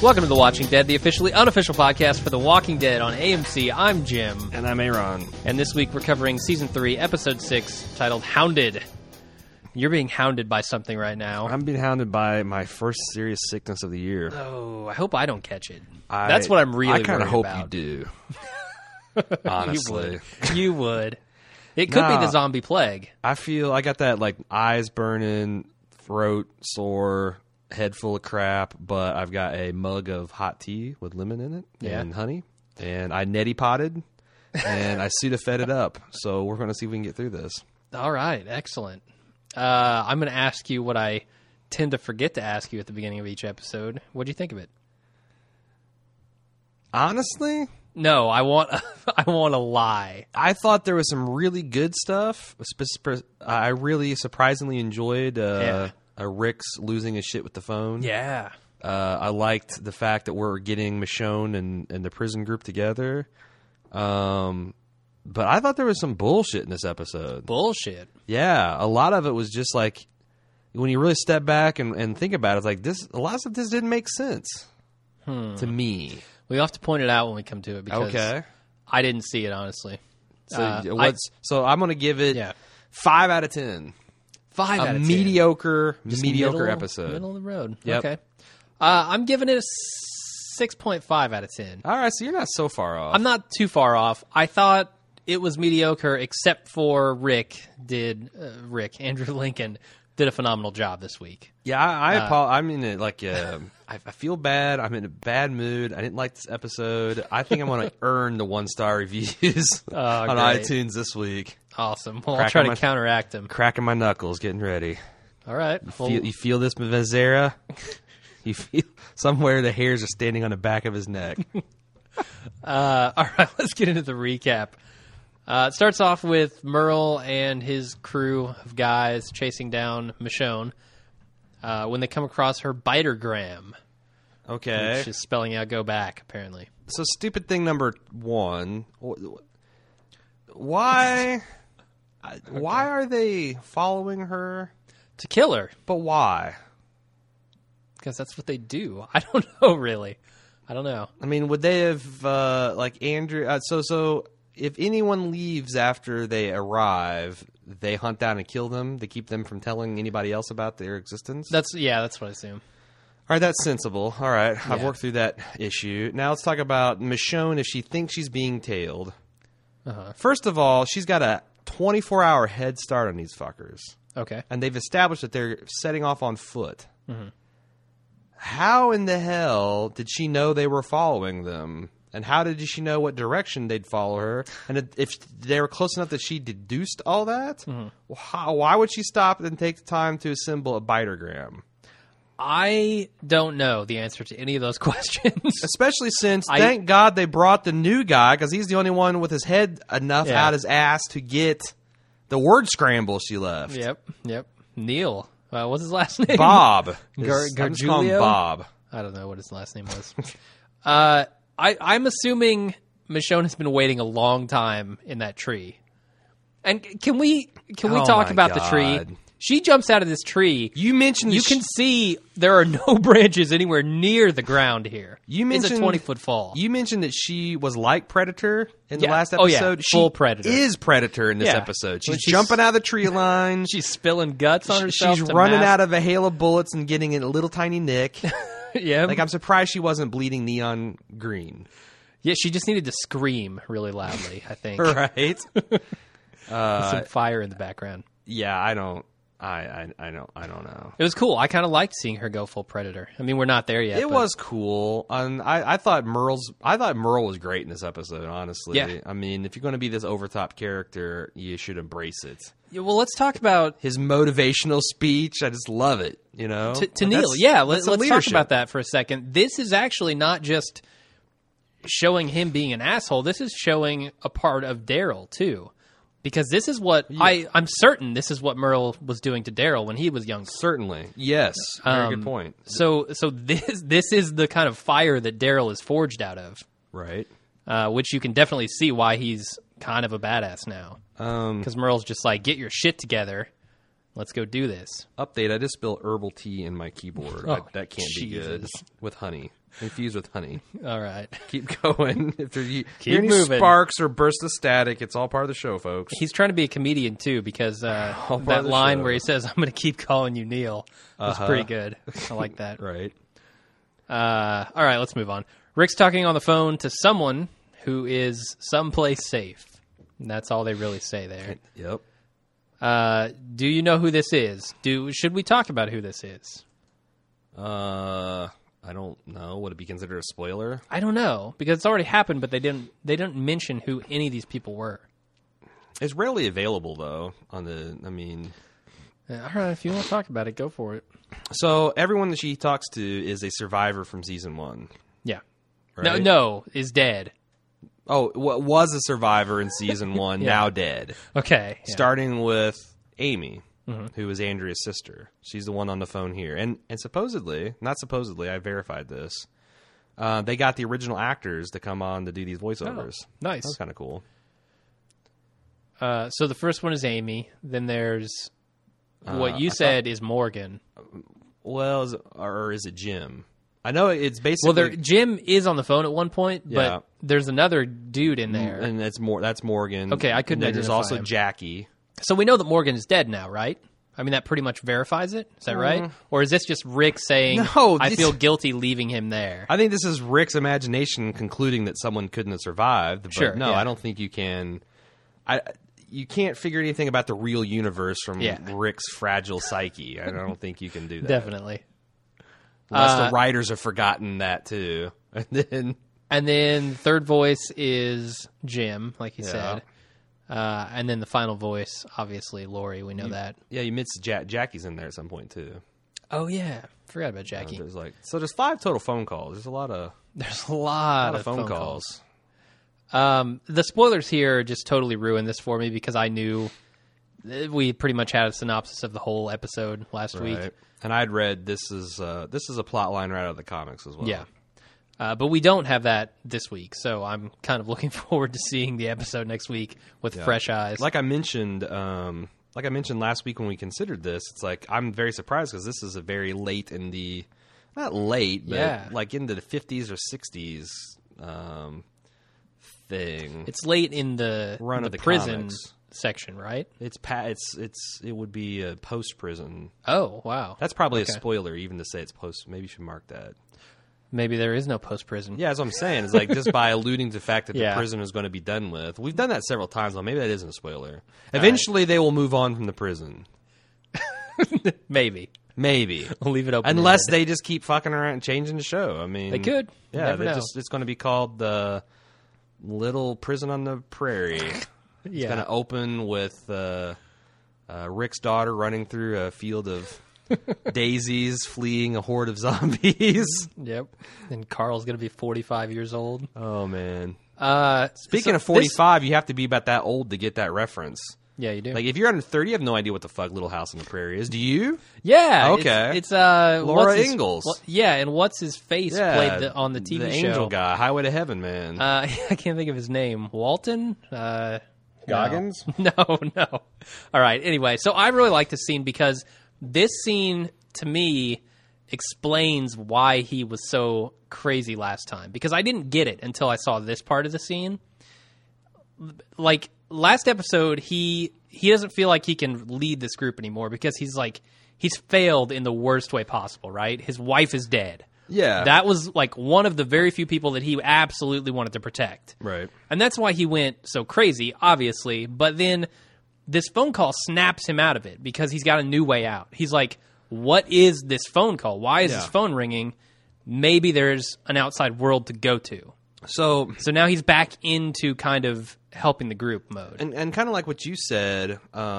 Welcome to The Watching Dead, the officially unofficial podcast for The Walking Dead on AMC. I'm Jim. And I'm Aaron. And this week we're covering Season 3, Episode 6, titled Hounded. You're being hounded by something right now. I'm being hounded by my first serious sickness of the year. Oh, I hope I don't catch it. That's what I'm really worried about. I kind of hope you do. Honestly. You would. It could be the zombie plague. I feel I got that like eyes burning, throat sore, head full of crap, but I've got a mug of hot tea with lemon in it and honey, and I neti potted, and I Sudafed it up. So we're going to see if we can get through this. All right, excellent. I'm going to ask you what I tend to forget to ask you at the beginning of each episode. What do you think of it? Honestly? No, I want a lie. I thought there was some really good stuff. I really surprisingly enjoyed Rick's losing his shit with the phone. Yeah. I liked the fact that we're getting Michonne and the prison group together. But I thought there was some bullshit in this episode. Bullshit? Yeah. A lot of it was just like, when you really step back and think about it, it's like this. A lot of this didn't make sense to me. We have to point it out when we come to it because I didn't see it, honestly. So I'm going to give it 5 out of 10. 5 out of 10. Mediocre middle episode. Middle of the road. Yep. Okay. I'm giving it a 6.5 out of 10. All right, so you're not so far off. I'm not too far off. I thought it was mediocre, except for Andrew Lincoln did a phenomenal job this week. Yeah, I'm in it like I feel bad. I'm in a bad mood. I didn't like this episode. I think I'm going to earn the 1-star reviews on iTunes this week. Awesome. Well, I'll try to counteract him. Cracking my knuckles, getting ready. All right. You feel this, Mazera? You feel somewhere the hairs are standing on the back of his neck. All right, let's get into the recap. It starts off with Merle and his crew of guys chasing down Michonne when they come across her bitergram. Okay. Which is spelling out go back, apparently. So stupid thing number 1. Why are they following her? To kill her. But why? Because that's what they do. I don't know, really. I don't know. I mean, would they have, like Andrew... So if anyone leaves after they arrive, they hunt down and kill them? They keep them from telling anybody else about their existence? That's what I assume. All right, that's sensible. All right, I've worked through that issue. Now let's talk about Michonne if she thinks she's being tailed. Uh-huh. First of all, she's got a 24-hour head start on these fuckers. Okay. And they've established that they're setting off on foot. Mm-hmm. How in the hell did she know they were following them? And how did she know what direction they'd follow her? And if they were close enough that she deduced all that, why would she stop and take the time to assemble a bitergram? I don't know the answer to any of those questions. Especially since, thank God they brought the new guy, because he's the only one with his head enough out his ass to get the word scramble she left. Yep. Neil. What's his last name? Bob. I'm Gargiulio? just calling him Bob. I don't know what his last name was. I'm assuming Michonne has been waiting a long time in that tree. And can we talk about the tree? She jumps out of this tree. You mentioned you can see there are no branches anywhere near the ground here. It's a 20-foot fall. You mentioned that she was like Predator in the last episode. Oh, full Predator. She is Predator in this episode. She's jumping out of the tree line. She's spilling guts on herself. She's running out of a hail of bullets and getting in a little tiny nick. Yeah. Like, I'm surprised she wasn't bleeding neon green. Yeah, she just needed to scream really loudly, I think. Right. Some fire in the background. Yeah, I don't know. It was cool. I kind of liked seeing her go full Predator. I mean, we're not there yet. It was cool. I thought Merle was great in this episode, honestly. Yeah. I mean, if you're going to be this overtop character, you should embrace it. Yeah, well, let's talk about his motivational speech. I just love it, you know? To Neil, let's talk about that for a second. This is actually not just showing him being an asshole. This is showing a part of Daryl, too. Because this is what I'm certain this is what Merle was doing to Daryl when he was young. Certainly, yes, very good point. So this is the kind of fire that Daryl is forged out of, right? Which you can definitely see why he's kind of a badass now. Because Merle's just like, get your shit together. Let's go do this. Update, I just spilled herbal tea in my keyboard. Oh, that can't be good. With honey. Infused with honey. All right. Keep going. If there's Keep any moving. sparks or bursts of static, it's all part of the show, folks. He's trying to be a comedian, too, because that line where he says, I'm going to keep calling you Neil, was pretty good. I like that. Right. All right, let's move on. Rick's talking on the phone to someone who is someplace safe. And that's all they really say there. Yep. Do you know who this is? Should we talk about who this is? I don't know. Would it be considered a spoiler? I don't know, because it's already happened, but they didn't mention who any of these people were. It's rarely available, though. All right, if you want to talk about it, go for it. So everyone that she talks to is a survivor from season 1. Yeah. Right? No, is dead. Oh, was a survivor in season 1, now dead. Okay. Yeah. Starting with Amy, who is Andrea's sister. She's the one on the phone here. And supposedly, not supposedly, I verified this, they got the original actors to come on to do these voiceovers. Oh, nice. That was kind of cool. So the first one is Amy. Then there's what you said is Morgan. Well, or is it Jim? I know it's basically... Well, Jim is on the phone at one point, but there's another dude in there. And that's Morgan. Okay, I couldn't identify There's also him. Jackie. So we know that Morgan is dead now, right? I mean, that pretty much verifies it. Is that right? Or is this just Rick saying, I feel guilty leaving him there? I think this is Rick's imagination concluding that someone couldn't have survived. But Sure, no, I don't think you can... You can't figure anything about the real universe from Rick's fragile psyche. I don't think you can do that. Definitely. Unless the writers have forgotten that, too. And then third voice is Jim, like you said. And then the final voice, obviously, Lori. We know that. Yeah, you missed Jackie's in there at some point, too. Oh, yeah. Forgot about Jackie. There's 5 total phone calls. There's a lot of phone calls. The spoilers here just totally ruined this for me because I knew we pretty much had a synopsis of the whole episode last week. And I'd read this is a plot line right out of the comics as well. Yeah. But we don't have that this week, so I'm kind of looking forward to seeing the episode next week with fresh eyes. Like I mentioned last week when we considered this, it's like I'm very surprised because this is a very late in the, not late, but like into the 50s or 60s thing. It's late in the run of the prison comics section, right? It would be a post prison. Oh, wow. That's probably a spoiler even to say it's post. Maybe you should mark that. Maybe there is no post prison. Yeah, that's what I'm saying. It's like just by alluding to the fact that the prison is going to be done with. We've done that several times. Well, maybe that isn't a spoiler. Eventually, they will move on from the prison. Maybe. We'll leave it open. Unless they just keep fucking around and changing the show. I mean, they could. Yeah, it's going to be called the Little Prison on the Prairie. It's going to open with Rick's daughter running through a field of daisies, fleeing a horde of zombies. Yep. And Carl's going to be 45 years old. Oh, man. Speaking of 45, you have to be about that old to get that reference. Yeah, you do. Like, if you're under 30, you have no idea what the fuck Little House on the Prairie is. Do you? Yeah. Okay. It's Laura Ingalls. And what's his face played on the TV show. The angel guy, Highway to Heaven, man. I can't think of his name. Walton? Goggins? No. All right. Anyway, so I really like this scene because this scene, to me, explains why he was so crazy last time. Because I didn't get it until I saw this part of the scene. Like, last episode, he doesn't feel like he can lead this group anymore because he's failed in the worst way possible, right? His wife is dead. Yeah. That was like one of the very few people that he absolutely wanted to protect. Right. And that's why he went so crazy, obviously. But then this phone call snaps him out of it because he's got a new way out. He's like, what is this phone call? Why is this phone ringing? Maybe there's an outside world to go to. So now he's back into kind of helping the group mode. And kind of like what you said,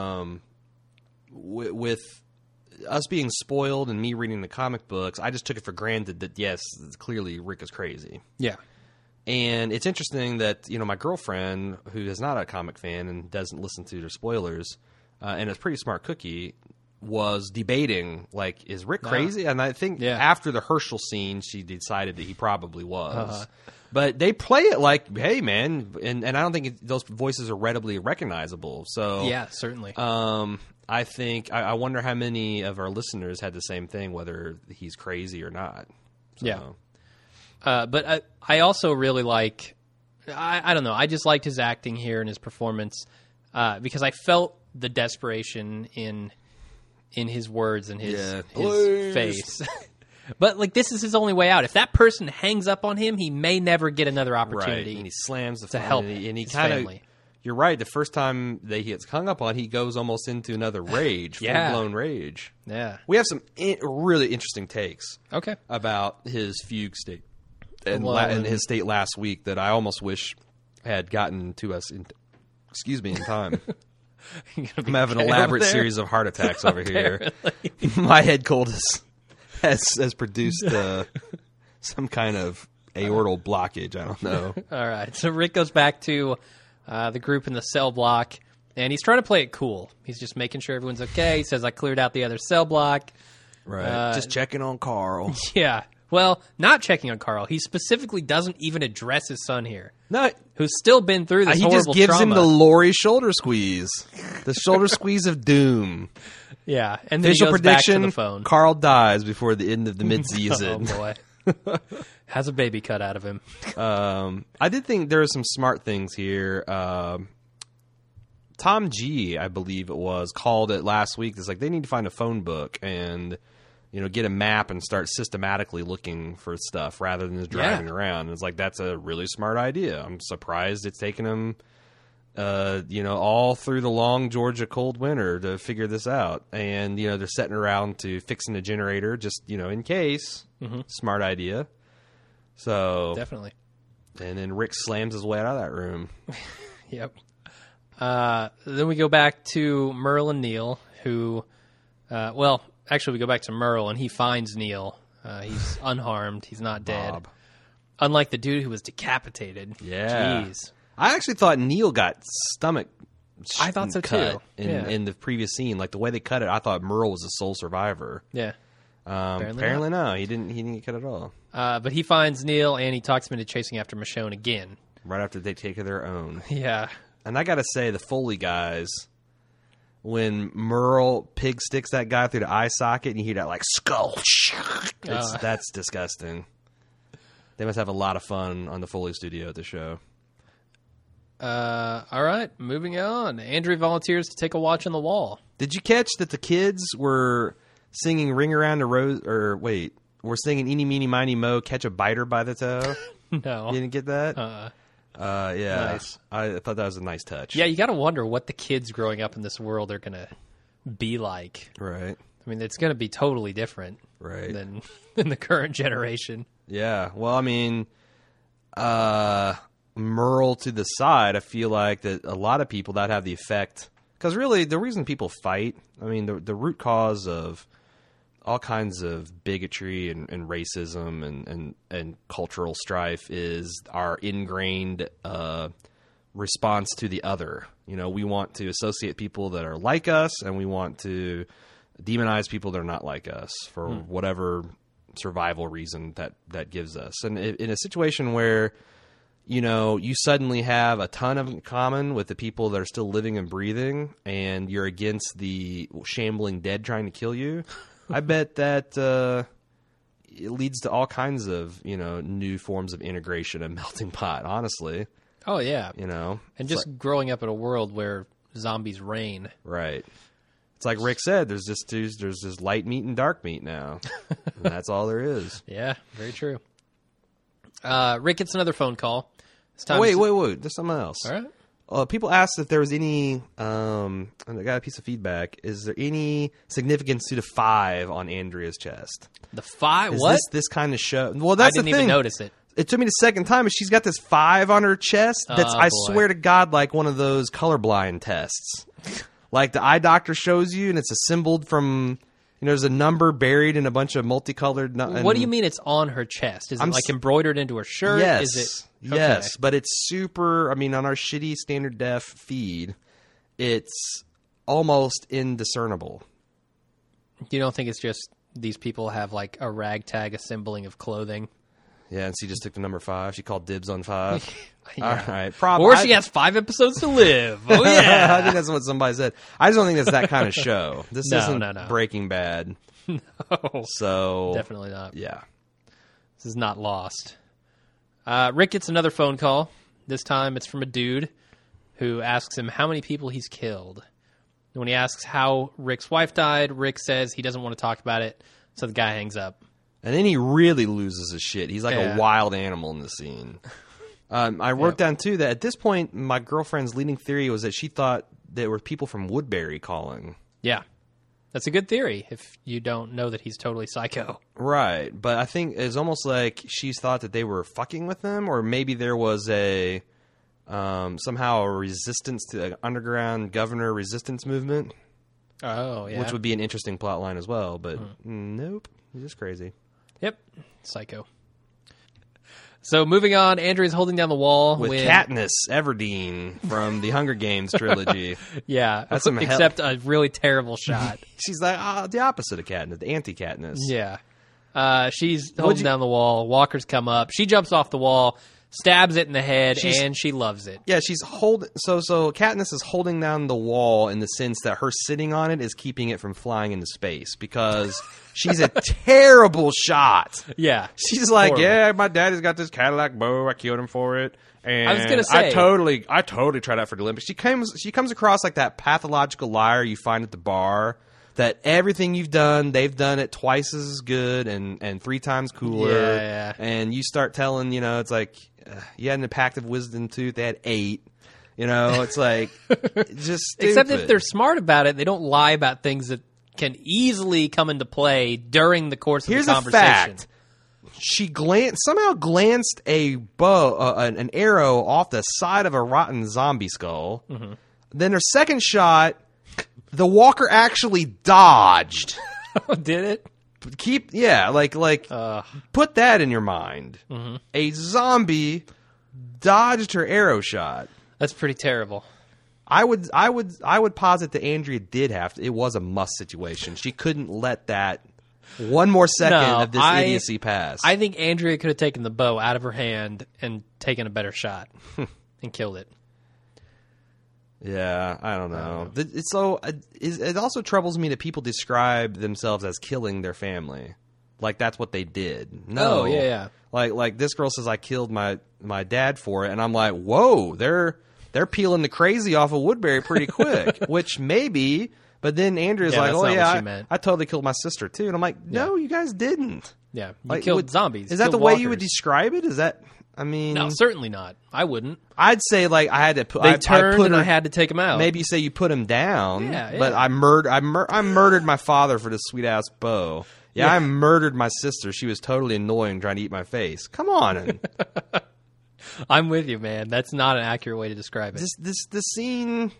with us being spoiled and me reading the comic books, I just took it for granted that, yes, clearly Rick is crazy. Yeah. And it's interesting that, my girlfriend, who is not a comic fan and doesn't listen to their spoilers, and is a pretty smart cookie, was debating, like, is Rick crazy? And I think after the Herschel scene, she decided that he probably was. But they play it like, hey, man, and I don't think those voices are readily recognizable. So yeah, certainly. I think I wonder how many of our listeners had the same thing, whether he's crazy or not. So. Yeah. But I also really like. I don't know. I just liked his acting here and his performance because I felt the desperation in his words and his face. But like, this is his only way out. If that person hangs up on him, he may never get another opportunity. Right. And he slams the to help and he his kind of. family. You're right. The first time that he gets hung up on, he goes almost into another rage, full-blown rage. Yeah. We have some really interesting takes. Okay. About his fugue state and his state last week that I almost wish had gotten to us in time. I'm having an elaborate series of heart attacks over here. My head cold has produced some kind of aortal blockage. I don't know. All right. So Rick goes back to the group in the cell block, and he's trying to play it cool. He's just making sure everyone's okay. He says, I cleared out the other cell block. Right. Just checking on Carl. Yeah. Well, not checking on Carl. He specifically doesn't even address his son here. No. Who's still been through this horrible trauma. He just gives him the Lori shoulder squeeze. The shoulder squeeze of doom. Yeah. And then Official he goes prediction, back to the phone. Carl dies before the end of the midseason. Oh, boy. Has a baby cut out of him. I did think there were some smart things here. Tom G, I believe it was, called it last week. It's like they need to find a phone book and get a map and start systematically looking for stuff rather than just driving around. And it's like that's a really smart idea. I'm surprised it's taken them, all through the long Georgia cold winter to figure this out. And they're setting around to fixing a generator just in case. Mm-hmm. Smart idea. So definitely. And then Rick slams his way out of that room. Yep. Then we go back to Merle and Neil, who, actually we go back to Merle and he finds Neil. He's unharmed. He's not dead. Bob. Unlike the dude who was decapitated. Yeah. Jeez. I actually thought Neil got stomach I thought so cut too. in the previous scene. Like the way they cut it, I thought Merle was the sole survivor. Yeah. Apparently no. He didn't get cut at all. But he finds Neil and he talks him into chasing after Michonne again. Right after they take their own. Yeah. And I got to say, the Foley guys, when Merle pig sticks that guy through the eye socket and you hear that like skull, that's disgusting. They must have a lot of fun on the Foley studio at the show. All right, moving on. Andrea volunteers to take a watch on the wall. Did you catch that the kids were singing "Ring Around the Rose"? Or wait, we're singing "Eeny Meeny Miny Mo, Catch a Biter by the Toe"? No, you didn't get that. Yeah, nice. I thought that was a nice touch. Yeah, you got to wonder what the kids growing up in this world are going to be like. Right. I mean, it's going to be totally different, right, than the current generation. Yeah. Well, I mean, Merle to the side, I feel like that a lot of people that have the effect, because really the reason people fight, I mean, the root cause of all kinds of bigotry and racism and cultural strife is our ingrained response to the other. We want to associate people that are like us, and we want to demonize people that are not like us for whatever survival reason that gives us. And in a situation where you suddenly have a ton in common with the people that are still living and breathing, and you're against the shambling dead trying to kill you, I bet that it leads to all kinds of, new forms of integration and melting pot, honestly. Oh, yeah. And just growing up in a world where zombies reign. Right. It's like Rick said, there's this light meat and dark meat now. And that's all there is. Yeah, very true. Rick gets another phone call. This time wait. There's something else. All right. People asked if there was any, and I got a piece of feedback. Is there any significance to the 5 on Andrea's chest? The 5? Is what? This kind of show? Well, that's the thing. I didn't even notice it. It took me the second time, but she's got this 5 on her chest. That's, I swear to God, like one of those colorblind tests. Like the eye doctor shows you, and it's assembled from, there's a number buried in a bunch of multicolored. What do you mean it's on her chest? Is it like embroidered into her shirt? Yes. Is it? Okay. Yes, but it's super. I mean, on our shitty standard def feed, it's almost indiscernible. You don't think it's just these people have like a ragtag assembling of clothing? Yeah, and she just took the number 5. She called dibs on 5. Yeah. All right. Or she has 5 episodes to live. Oh, yeah. I think that's what somebody said. I just don't think it's that kind of show. This isn't Breaking Bad. No. So definitely not. Yeah. This is not Lost. Rick gets another phone call. This time it's from a dude who asks him how many people he's killed. And when he asks how Rick's wife died, Rick says he doesn't want to talk about it, so the guy hangs up. And then he really loses his shit. He's like a wild animal in the scene. I wrote down, too, that at this point, my girlfriend's leading theory was that she thought there were people from Woodbury calling. Yeah. That's a good theory if you don't know that he's totally psycho. Right. But I think it's almost like she's thought that they were fucking with them, or maybe there was a somehow a resistance to an underground governor resistance movement. Oh, yeah. Which would be an interesting plot line as well, but nope. He's just crazy. Yep. Psycho. So moving on, Andrea's holding down the wall with Katniss Everdeen from the Hunger Games trilogy. Yeah, that's except a really terrible shot. She's like the opposite of Katniss, the anti-Katniss. Yeah, she's holding down the wall. Walkers come up. She jumps off the wall, stabs it in the head, and she loves it. Yeah, she's holding. So Katniss is holding down the wall in the sense that her sitting on it is keeping it from flying into space because she's a terrible shot. Yeah, she's like, horrible. Yeah, my daddy's got this Cadillac bow. I killed him for it. And I was gonna say, I totally tried out for the Olympics. She comes across like that pathological liar you find at the bar. That everything you've done, they've done it twice as good and 3 times cooler. Yeah. And you start telling, it's like, you had an impact of wisdom tooth, they had 8. It's like, just stupid. Except if they're smart about it, they don't lie about things that can easily come into play during the course of the conversation. Here's a fact. She somehow glanced a bow, an arrow off the side of a rotten zombie skull. Mm-hmm. Then her second shot... The walker actually dodged. Oh, did it? Put that in your mind. Mm-hmm. A zombie dodged her arrow shot. That's pretty terrible. I would posit that Andrea did have to. It was a must situation. She couldn't let that one more second of this idiocy pass. I think Andrea could have taken the bow out of her hand and taken a better shot and killed it. Yeah, I don't know. It also troubles me that people describe themselves as killing their family, like that's what they did. No, oh, yeah. Like this girl says I killed my dad for it, and I'm like, whoa, they're peeling the crazy off of Woodbury pretty quick. Which maybe, but then Andrea's like, oh yeah, I totally killed my sister too, and I'm like, no, you guys didn't. Yeah, you killed zombies. Is that the way you would describe it? Is that? I mean, no, certainly not. I wouldn't. I'd say like I had to put. They turned and I had to take them out. Maybe you say you put him down. Yeah. But I murdered my father for this sweet ass bow. Yeah, I murdered my sister. She was totally annoying, trying to eat my face. Come on. I'm with you, man. That's not an accurate way to describe it. This scene,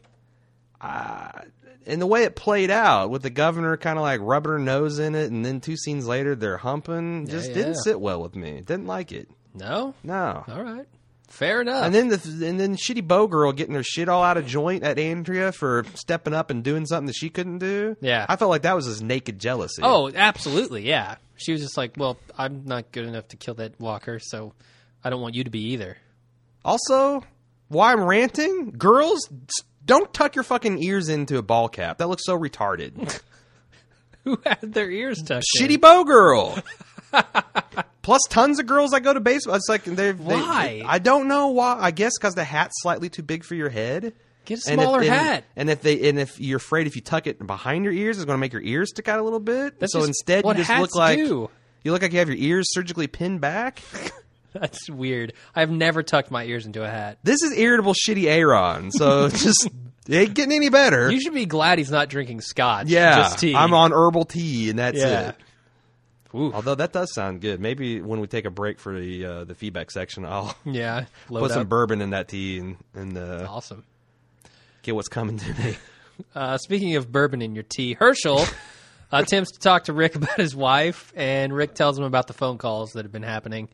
and the way it played out with the governor kind of like rubbing her nose in it, and then 2 scenes later they're humping, didn't sit well with me. Didn't like it. No? No. All right. Fair enough. And then shitty bow girl getting her shit all out of joint at Andrea for stepping up and doing something that she couldn't do. Yeah. I felt like that was just naked jealousy. Oh, absolutely, yeah. She was just like, well, I'm not good enough to kill that walker, so I don't want you to be either. Also, why I'm ranting? Girls, don't tuck your fucking ears into a ball cap. That looks so retarded. Who had their ears tucked Shitty bow girl. Plus, tons of girls that go to baseball. It's like why? I don't know why. I guess because the hat's slightly too big for your head. Get a smaller hat. And if you're afraid if you tuck it behind your ears, it's going to make your ears stick out a little bit. Instead, you just look like you look like you have your ears surgically pinned back. That's weird. I've never tucked my ears into a hat. This is irritable, shitty Aaron. So just. It ain't getting any better. You should be glad he's not drinking scotch. Yeah, just tea. I'm on herbal tea, and that's it. Ooh. Although that does sound good. Maybe when we take a break for the feedback section, I'll put some bourbon in that tea and awesome. Get what's coming to me. Speaking of bourbon in your tea, Herschel attempts to talk to Rick about his wife, and Rick tells him about the phone calls that have been happening.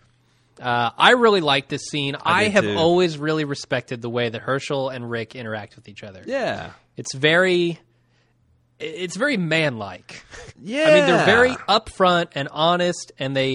I really like this scene. I have always really respected the way that Herschel and Rick interact with each other. Yeah. It's very manlike. Yeah. I mean, they're very upfront and honest, and they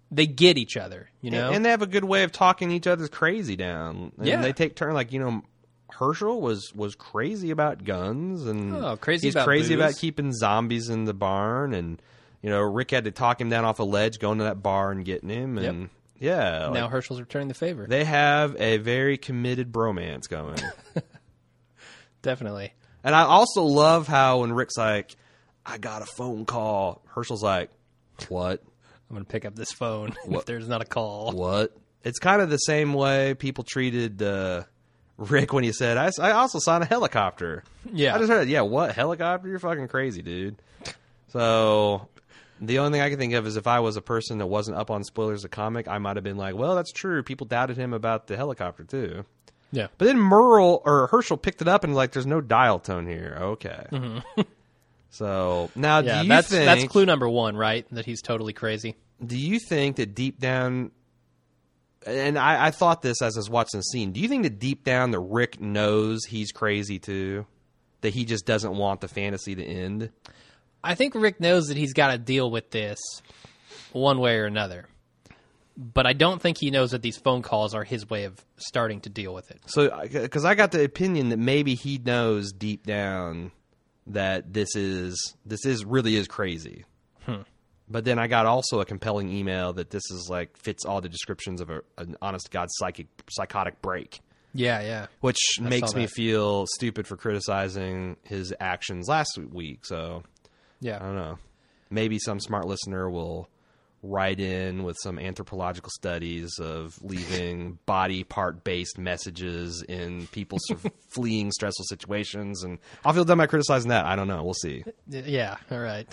they get each other, you know? And they have a good way of talking each other's crazy down. And yeah. they take turn, like, you know, Herschel was crazy about guns, and he's crazy booze. about keeping zombies in the barn, and, you know, Rick had to talk him down off a ledge, going to that bar and getting him, and yeah. Now Herschel's returning the favor. They have a very committed bromance going. Definitely. And I also love how when Rick's like, I got a phone call, Herschel's like, what? I'm going to pick up this phone if there's not a call. What? It's kind of the same way people treated Rick when he said, I also saw a helicopter. Yeah. I just heard, what? Helicopter? You're fucking crazy, dude. So the only thing I can think of is if I was a person that wasn't up on spoilers of the comic, I might have been like, well, that's true. People doubted him about the helicopter, too. Yeah. But then Herschel picked it up and like, there's no dial tone here. Okay. Mm-hmm. So now do you think... That's clue number one, right? That he's totally crazy. Do you think that deep down... And I thought this as I was watching the scene. Do you think that deep down that Rick knows he's crazy too? That he just doesn't want the fantasy to end? I think Rick knows that he's got to deal with this one way or another. But I don't think he knows that these phone calls are his way of starting to deal with it. So, because I got the opinion that maybe he knows deep down that this really is crazy. But then I got also a compelling email that this is like fits all the descriptions of an honest to God psychotic break. Yeah. Which makes me feel stupid for criticizing his actions last week. So, yeah, I don't know. Maybe some smart listener will write in with some anthropological studies of leaving body part based messages in people fleeing stressful situations, and I'll feel dumb by criticizing that. I don't know. We'll see. Yeah. All right.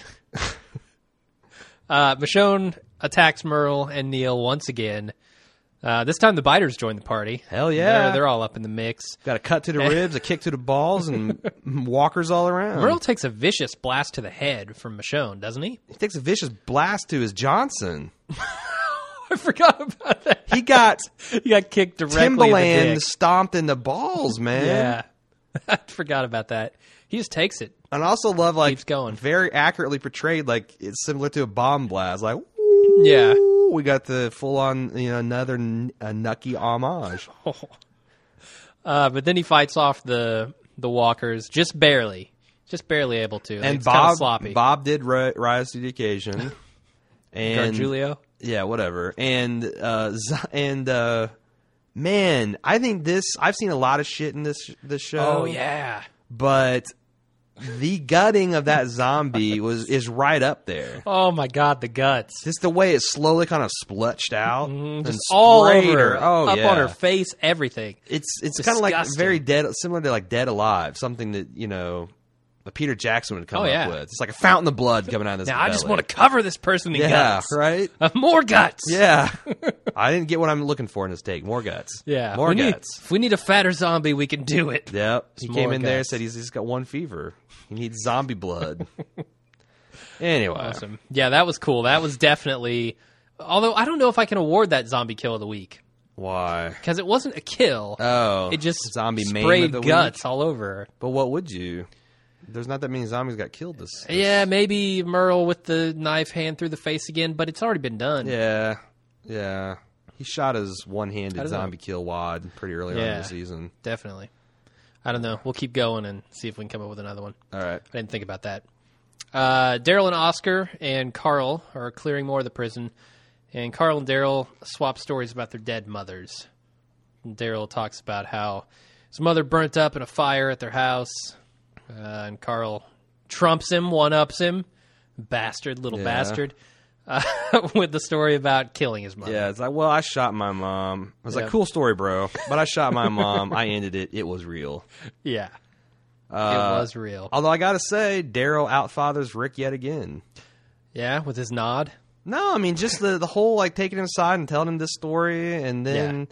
Michonne attacks Merle and Neil once again. This time the biters join the party. Hell yeah. They're all up in the mix. Got a cut to the ribs, a kick to the balls, and walkers all around. Merle takes a vicious blast to the head from Michonne, doesn't he? He takes a vicious blast to his Johnson. I forgot about that. He got kicked directly Timberland in the dick. Stomped in the balls, man. Yeah. I forgot about that. He just takes it. And I also love, like, keeps going. Very accurately portrayed, like, it's similar to a bomb blast. Like, yeah. We got the full-on, another Nucky homage. But then he fights off the walkers, just barely able to. And it's kind of sloppy. Bob did rise to the occasion. And Gargiulio? Yeah, whatever. And man, I think I've seen a lot of shit in this show. Oh yeah, but the gutting of that zombie is right up there. Oh my god, the guts! Just the way it slowly kind of splutched out, just all over her. Oh, up on her face, everything. It's kind of like very dead, similar to like Dead Alive, something that Peter Jackson would come up with. It's like a fountain of blood coming out of this. Now belly. I just want to cover this person in guts. Yeah, right. More guts. Yeah, I didn't get what I'm looking for in this take. More guts. Yeah, more guts. If we need a fatter zombie, we can do it. Yep. He came in there and said he's just got one fever. He needs zombie blood. Anyway, awesome. Yeah, that was cool. That was definitely. Although I don't know if I can award that zombie kill of the week. Why? Because it wasn't a kill. Oh, it just zombie sprayed guts week? all over her. But what would you? There's not that many zombies got killed this. Yeah, maybe Merle with the knife hand through the face again, but it's already been done. Yeah. He shot his one-handed zombie kill wad pretty early on in the season. Definitely. I don't know. We'll keep going and see if we can come up with another one. All right. I didn't think about that. Daryl and Oscar and Carl are clearing more of the prison, and Carl and Daryl swap stories about their dead mothers. Daryl talks about how his mother burnt up in a fire at their house. And Carl trumps him, one-ups him, little bastard, with the story about killing his mother. Yeah, it's like, well, I shot my mom. I was like, cool story, bro. But I shot my mom. I ended it. It was real. Yeah, it was real. Although I got to say, Daryl outfathers Rick yet again. Yeah, with his nod? No, I mean, just the whole, like, taking him aside and telling him this story. And then,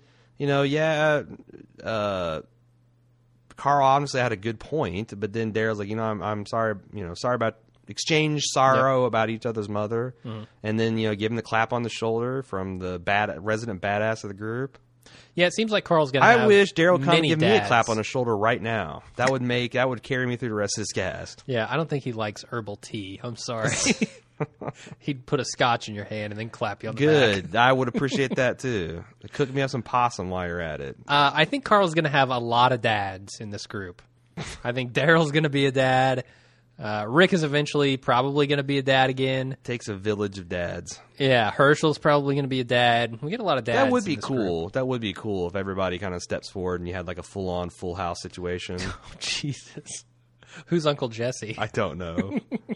Carl obviously had a good point, but then Daryl's like, I'm sorry, sorry about exchange sorrow about each other's mother, and then give him the clap on the shoulder from the resident badass of the group. Yeah, it seems like Carl's gonna. I wish Daryl would come and give me a clap on the shoulder right now. That would carry me through the rest of this cast. Yeah, I don't think he likes herbal tea. I'm sorry. He'd put a scotch in your hand and then clap you on the Good. back. I would appreciate that, too. Cook me up some possum while you're at it. I think Carl's going to have a lot of dads in this group. I think Daryl's going to be a dad. Rick is eventually probably going to be a dad again. Takes a village of dads. Yeah, Herschel's probably going to be a dad. We get a lot of dads. That would be cool. That would be cool if everybody kind of steps forward and you had like a full-on Full House situation. Oh, Jesus. Who's Uncle Jesse? I don't know.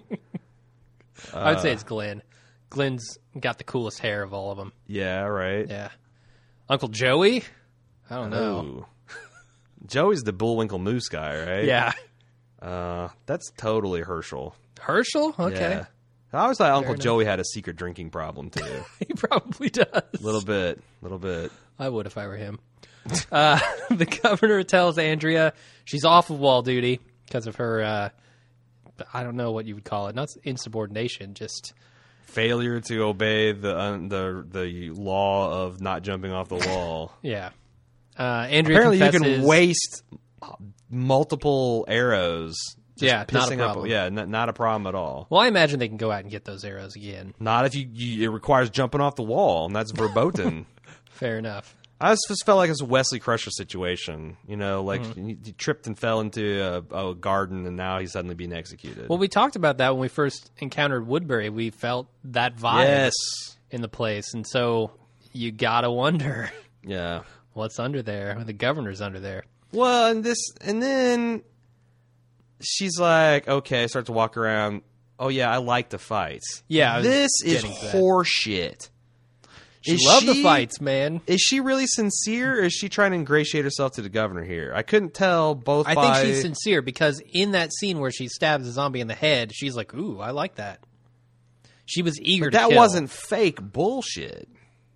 I would say it's Glenn. Glenn's got the coolest hair of all of them. Yeah, right. Yeah. Uncle Joey? I don't know. Ooh. Joey's the Bullwinkle Moose guy, right? Yeah. That's totally Herschel. Herschel? Okay. Yeah. I always thought Uncle enough. Joey had a secret drinking problem, too. He probably does. A little bit. I would if I were him. The governor tells Andrea she's off of wall duty because of her, I don't know what you would call it. Not insubordination, just... Failure to obey the law of not jumping off the wall. Yeah. Andrea Apparently confesses, you can waste multiple arrows. Just Yeah, not a pissing problem. Up, yeah, not a problem at all. Well, I imagine they can go out and get those arrows again. Not if it requires jumping off the wall, and that's verboten. Fair enough. I just felt like it's a Wesley Crusher situation. You know, like he tripped and fell into a garden, and now he's suddenly being executed. Well, we talked about that when we first encountered Woodbury. We felt that vibe Yes. in the place, and so you gotta wonder Yeah. what's under there. The governor's under there. Well, and then she's like, okay, starts to walk around. Oh yeah, I like the fights. Yeah, I was this is getting to that. horseshit. She loved the fights, man. Is she really sincere, or is she trying to ingratiate herself to the governor here? I couldn't tell both. I think she's sincere because in that scene where she stabs the zombie in the head, she's like, "Ooh, I like that." She was eager to that kill. wasn't fake bullshit.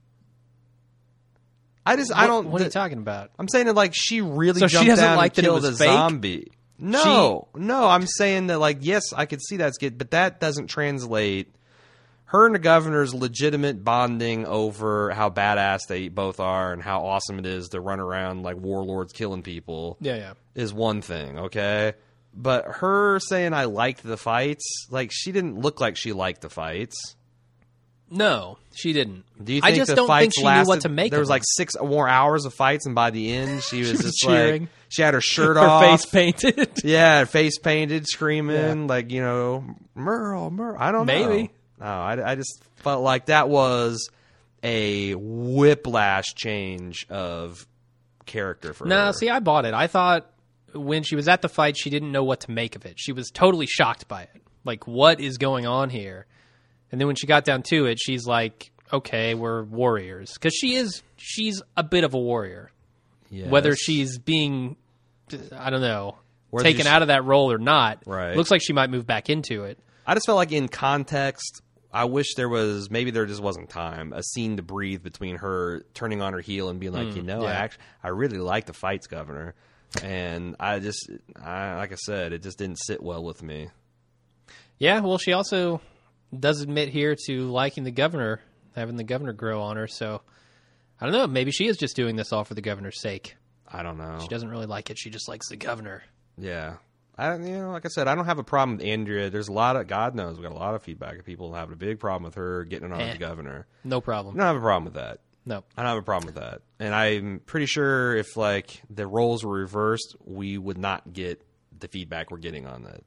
I don't. What are you talking about? I'm saying that like she really So she jumped doesn't down like and that it killed was a fake? zombie. No, I'm saying that like yes, I could see that's good, but that doesn't translate. Her and the governor's legitimate bonding over how badass they both are and how awesome it is to run around like warlords killing people. Yeah. Is one thing, okay? But her saying I liked the fights, like she didn't look like she liked the fights. No, she didn't. Do you think I just the don't fights think she lasted, knew what to make. There was of like them. 6 more hours of fights, and by the end, she was just cheering. like she had her shirt her off, face painted. yeah, face painted, screaming like Merle. I don't know. Maybe. No, I just felt like that was a whiplash change of character for her. No, see, I bought it. I thought when she was at the fight, she didn't know what to make of it. She was totally shocked by it. Like, what is going on here? And then when she got down to it, she's like, okay, we're warriors. Because she's a bit of a warrior. Yes. Whether she's being, I don't know, Whether taken she's- out of that role or not. Right. Looks like she might move back into it. I just felt like in context, I wish there just wasn't time, a scene to breathe between her turning on her heel and being like, yeah. I really like the fights, Governor. And like I said, it just didn't sit well with me. Yeah, well, she also does admit here to liking the governor, having the governor grow on her. So, I don't know. Maybe she is just doing this all for the governor's sake. I don't know. She doesn't really like it. She just likes the governor. Yeah. Like I said, I don't have a problem with Andrea. There's a lot of, God knows, we got a lot of feedback of people having a big problem with her getting it on with the governor. No problem. I don't have a problem with that. No. I don't have a problem with that. And I'm pretty sure if like the roles were reversed, we would not get the feedback we're getting on that.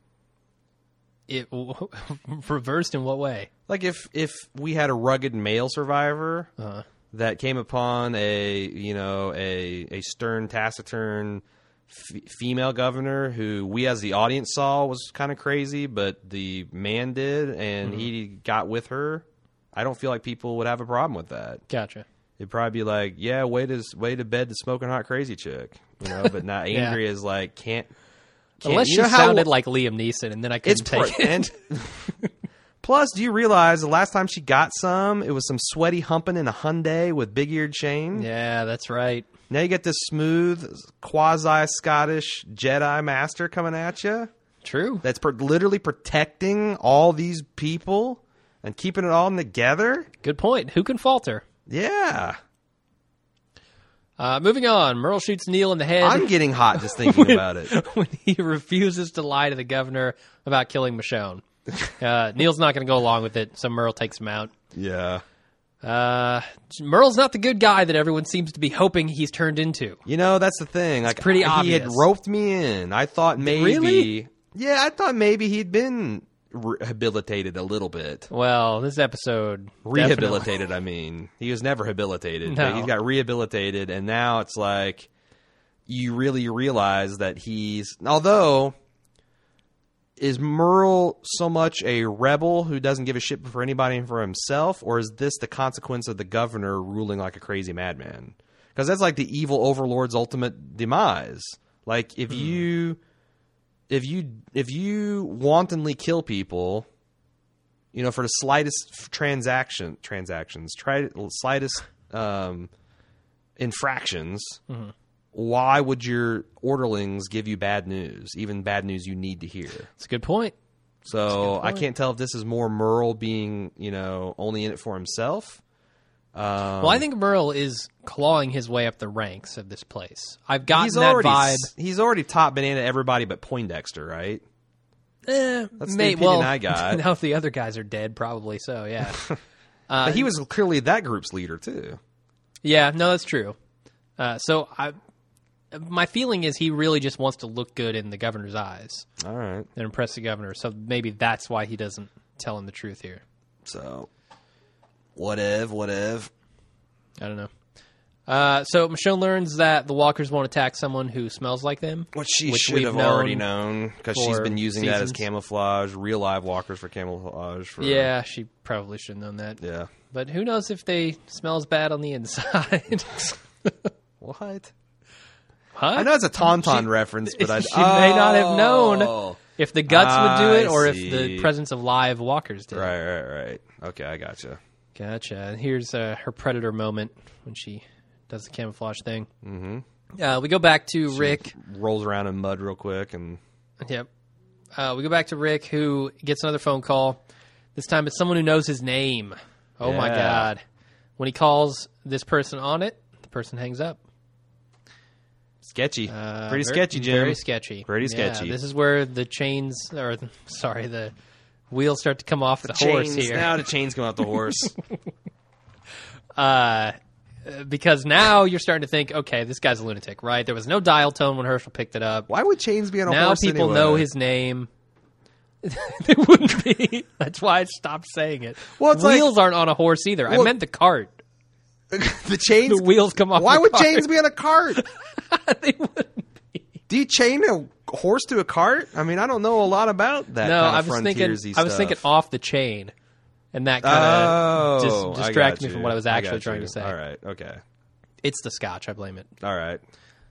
It reversed in what way? Like if we had a rugged male survivor that came upon a stern, taciturn female governor who we as the audience saw was kind of crazy, but the man did, and he got with her, I don't feel like people would have a problem with that. Gotcha. It'd probably be like, yeah, way to bed to smoking hot crazy chick, But now Yeah. Andrea's like can't Unless she sounded like Liam Neeson, and then I couldn't take it. And plus, do you realize the last time she got some, it was some sweaty humping in a Hyundai with big-eared Shane? Yeah, that's right. Now you get this smooth, quasi-Scottish Jedi master coming at you. True. That's literally protecting all these people and keeping it all together. Good point. Who can falter? Yeah. Moving on. Merle shoots Neil in the head. I'm getting hot just thinking about it. when he refuses to lie to the governor about killing Michonne. Neil's not going to go along with it, so Merle takes him out. Yeah. Merle's not the good guy that everyone seems to be hoping he's turned into. That's the thing. It's pretty obvious. He had roped me in. I thought maybe... Really? Yeah, I thought maybe he'd been rehabilitated a little bit. Well, this episode... Rehabilitated, definitely. I mean. He was never rehabilitated. No. But he's got rehabilitated, and now it's like you really realize that he's... Although... Is Merle so much a rebel who doesn't give a shit for anybody and for himself, or is this the consequence of the governor ruling like a crazy madman? Because that's like the evil overlord's ultimate demise. Like if you wantonly kill people, for the slightest slightest infractions. Mm-hmm. Why would your orderlings give you bad news, even bad news you need to hear? That's a good point. So I can't tell if this is more Merle being, only in it for himself. Well, I think Merle is clawing his way up the ranks of this place. I've gotten that vibe. He's already top banana everybody but Poindexter, right? That's the opinion I got. Now if the other guys are dead, probably so, yeah. But he was clearly that group's leader, too. Yeah, no, that's true. My feeling is he really just wants to look good in the governor's eyes. All right. And impress the governor. So maybe that's why he doesn't tell him the truth here. So, whatever. I don't know. So Michonne learns that the walkers won't attack someone who smells like them. Which should have already known, because she's been using that as camouflage, real live walkers for camouflage. Yeah, she probably should have known that. Yeah. But who knows if they smell as bad on the inside. What? Huh? I know it's a Tauntaun reference, but she may not have known if the guts would do it or if the presence of live walkers did. Right. Okay, I gotcha. And here's her predator moment when she does the camouflage thing. Mm-hmm. We go back to Rick. Rolls around in mud real quick. Yep. We go back to Rick, who gets another phone call. This time it's someone who knows his name. Oh, my God. When he calls this person on it, the person hangs up. Sketchy. Pretty sketchy, Jim. Very sketchy. Pretty sketchy. This is where the the wheels start to come off the horse here. Now the chains come off the horse. Because now you're starting to think, okay, this guy's a lunatic, right? There was no dial tone when Herschel picked it up. Why would chains be on a Now horse people anyway? know his name. They wouldn't be. That's why I stopped saying it. Well, it's wheels aren't on a horse either. I meant the cart. The chains? The wheels come off Why the would cart. chains be on a cart? They wouldn't be. Do you chain a horse to a cart? I mean, I don't know a lot about that kind of frontiersy stuff. I was thinking off the chain. And that kind of just distracted me from what I was actually trying to say. All right, okay. It's the scotch. I blame it. All right.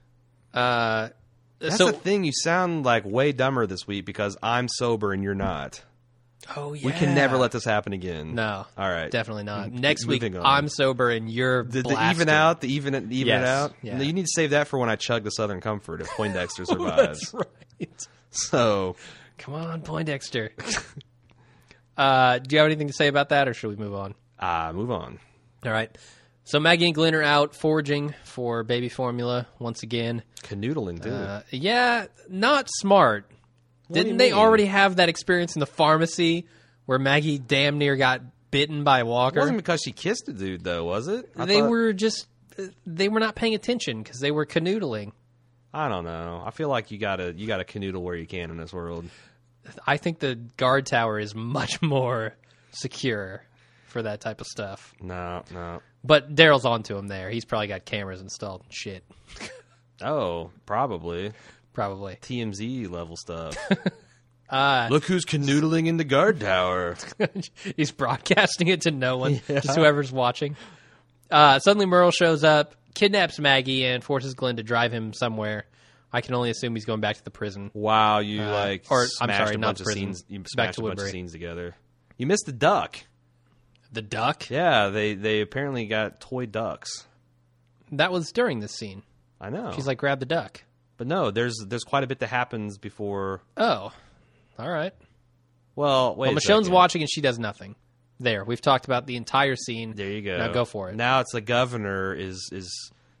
That's the thing. You sound like way dumber this week because I'm sober and you're not. Oh, yeah. We can never let this happen again. No. All right. Definitely not. Next week, on. I'm sober and you're blasted. The even it out? Yeah. No, you need to save that for when I chug the Southern Comfort if Poindexter survives. That's right. So. Come on, Poindexter. Do you have anything to say about that, or should we move on? Move on. All right. So Maggie and Glenn are out foraging for baby formula once again. Canoodling, too. Yeah, not smart. Didn't they already have that experience in the pharmacy where Maggie damn near got bitten by Walker? It wasn't because she kissed a dude, though, was it? They were not paying attention because they were canoodling. I don't know. I feel like you gotta canoodle where you can in this world. I think the guard tower is much more secure for that type of stuff. No. But Daryl's onto him there. He's probably got cameras installed and shit. Oh, probably. Probably. TMZ level stuff. Look who's canoodling in the guard tower. He's broadcasting it to no one, just whoever's watching. Suddenly Merle shows up, kidnaps Maggie, and forces Glenn to drive him somewhere. I can only assume he's going back to the prison. Wow, you smashed a bunch of scenes. You smashed a bunch of scenes together. You missed the duck. The duck? Yeah, they apparently got toy ducks. That was during this scene. I know. She's like, grab the duck. But no, there's quite a bit that happens before. Oh, all right. Well, wait. Well, Michonne's watching and she does nothing. There, we've talked about the entire scene. There you go. Now go for it. Now it's the governor is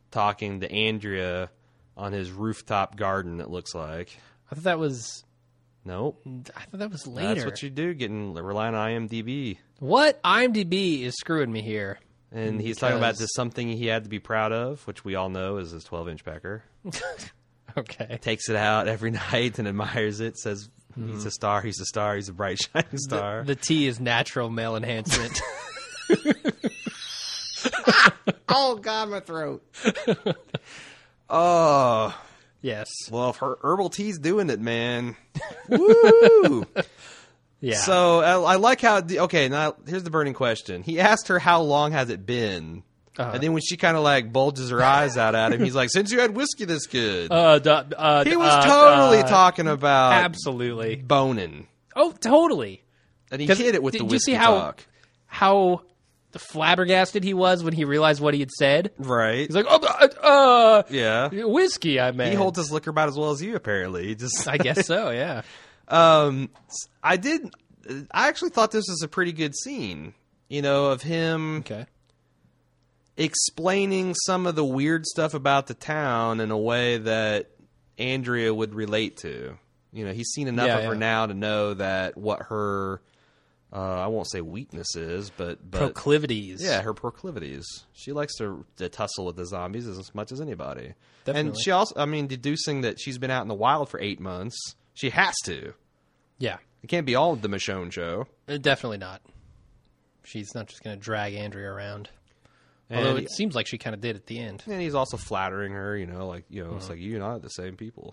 talking to Andrea on his rooftop garden. It looks like. I thought that was Nope. I thought that was later. That's what you do, relying on IMDb. What? IMDb is screwing me here. And he's talking about this something he had to be proud of, which we all know is his 12-inch pecker. Okay. Takes it out every night and admires it, says he's a star, he's a bright, shining star. The T is natural male enhancement. Oh, God, my throat. Oh. Yes. Well, if her herbal tea's doing it, man. Woo! Yeah. So I like how. Okay, now here's the burning question. He asked her how long has it been, and then when she kind of like bulges her eyes out at him, he's like, "Since you had whiskey this good." He was totally talking about absolutely boning. Oh, totally. And he hit it with the whiskey talk. How flabbergasted he was when he realized what he had said. Right. He's like, yeah, whiskey. I mean, he holds his liquor about as well as you. Apparently, he just. I guess so. Yeah. I actually thought this was a pretty good scene, of him explaining some of the weird stuff about the town in a way that Andrea would relate to. He's seen enough of her now to know that what her, I won't say weakness is, but proclivities. Yeah, her proclivities. She likes to tussle with the zombies as much as anybody. Definitely. And she also, deducing that she's been out in the wild for 8 months, she has to. Yeah. It can't be all the Michonne show. Definitely not. She's not just going to drag Andrea around. Although it seems like she kind of did at the end. And he's also flattering her, it's like, you and I are the same people.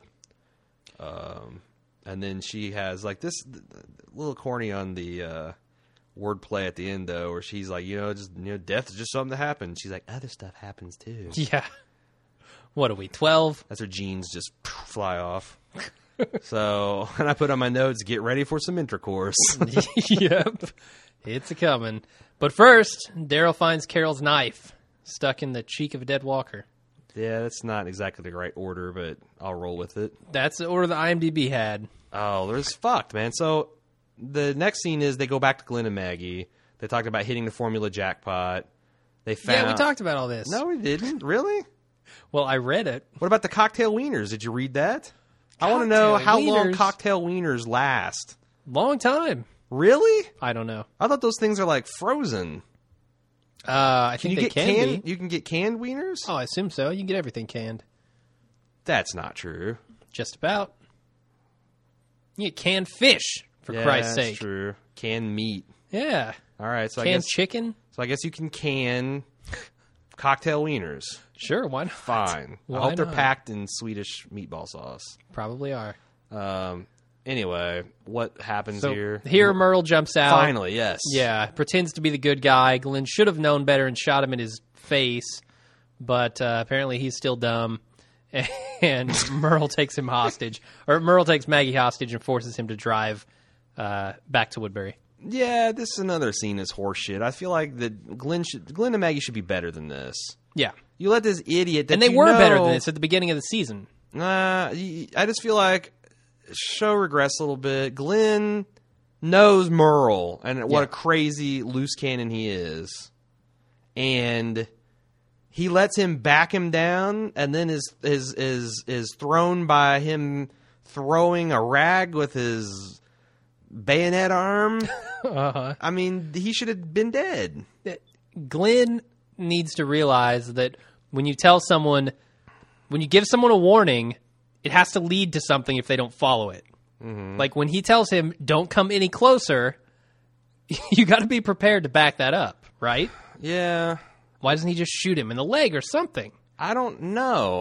And then she has, like, this little corny on the wordplay at the end, though, where she's like, death is just something that happens. She's like, other stuff happens, too. Yeah. What are we, 12? That's her jeans just fly off. So, and I put on my notes, get ready for some intercourse. Yep. It's a-coming. But first, Daryl finds Carol's knife stuck in the cheek of a dead walker. Yeah, that's not exactly the right order, but I'll roll with it. That's the order the IMDb had. Oh, there's fucked, man. So, the next scene is they go back to Glenn and Maggie. They talked about hitting the formula jackpot. They found... Yeah, we talked about all this. No, we didn't. Really? Well, I read it. What about the cocktail wieners? Did you read that? I want to know how long cocktail wieners last. Long time. Really? I don't know. I thought those things are like frozen. I think they can be. You can get canned wieners? Oh, I assume so. You can get everything canned. That's not true. Just about. You get canned fish, for Christ's sake. That's true. Canned meat. Yeah. All right. So canned chicken? So I guess you can can cocktail wieners. Sure, why not? Fine. I hope they're packed in Swedish meatball sauce. Probably are. Anyway, what happens here? Here Merle jumps out. Finally, yes. Yeah, pretends to be the good guy. Glenn should have known better and shot him in his face, but apparently he's still dumb. And Merle takes him hostage. Or Merle takes Maggie hostage and forces him to drive back to Woodbury. Yeah, this is another scene is horseshit. I feel like that Glenn and Maggie should be better than this. Yeah. You let this idiot... And they were better than this at the beginning of the season. I just feel like show regress a little bit. Glenn knows Merle and what a crazy loose cannon he is. And he lets him back him down and then is thrown by him throwing a rag with his bayonet arm. Uh-huh. I mean, he should have been dead. Glenn needs to realize that when you give someone a warning, it has to lead to something if they don't follow it. Mm-hmm. Like when he tells him, don't come any closer, you got to be prepared to back that up, right? Yeah. Why doesn't he just shoot him in the leg or something? I don't know.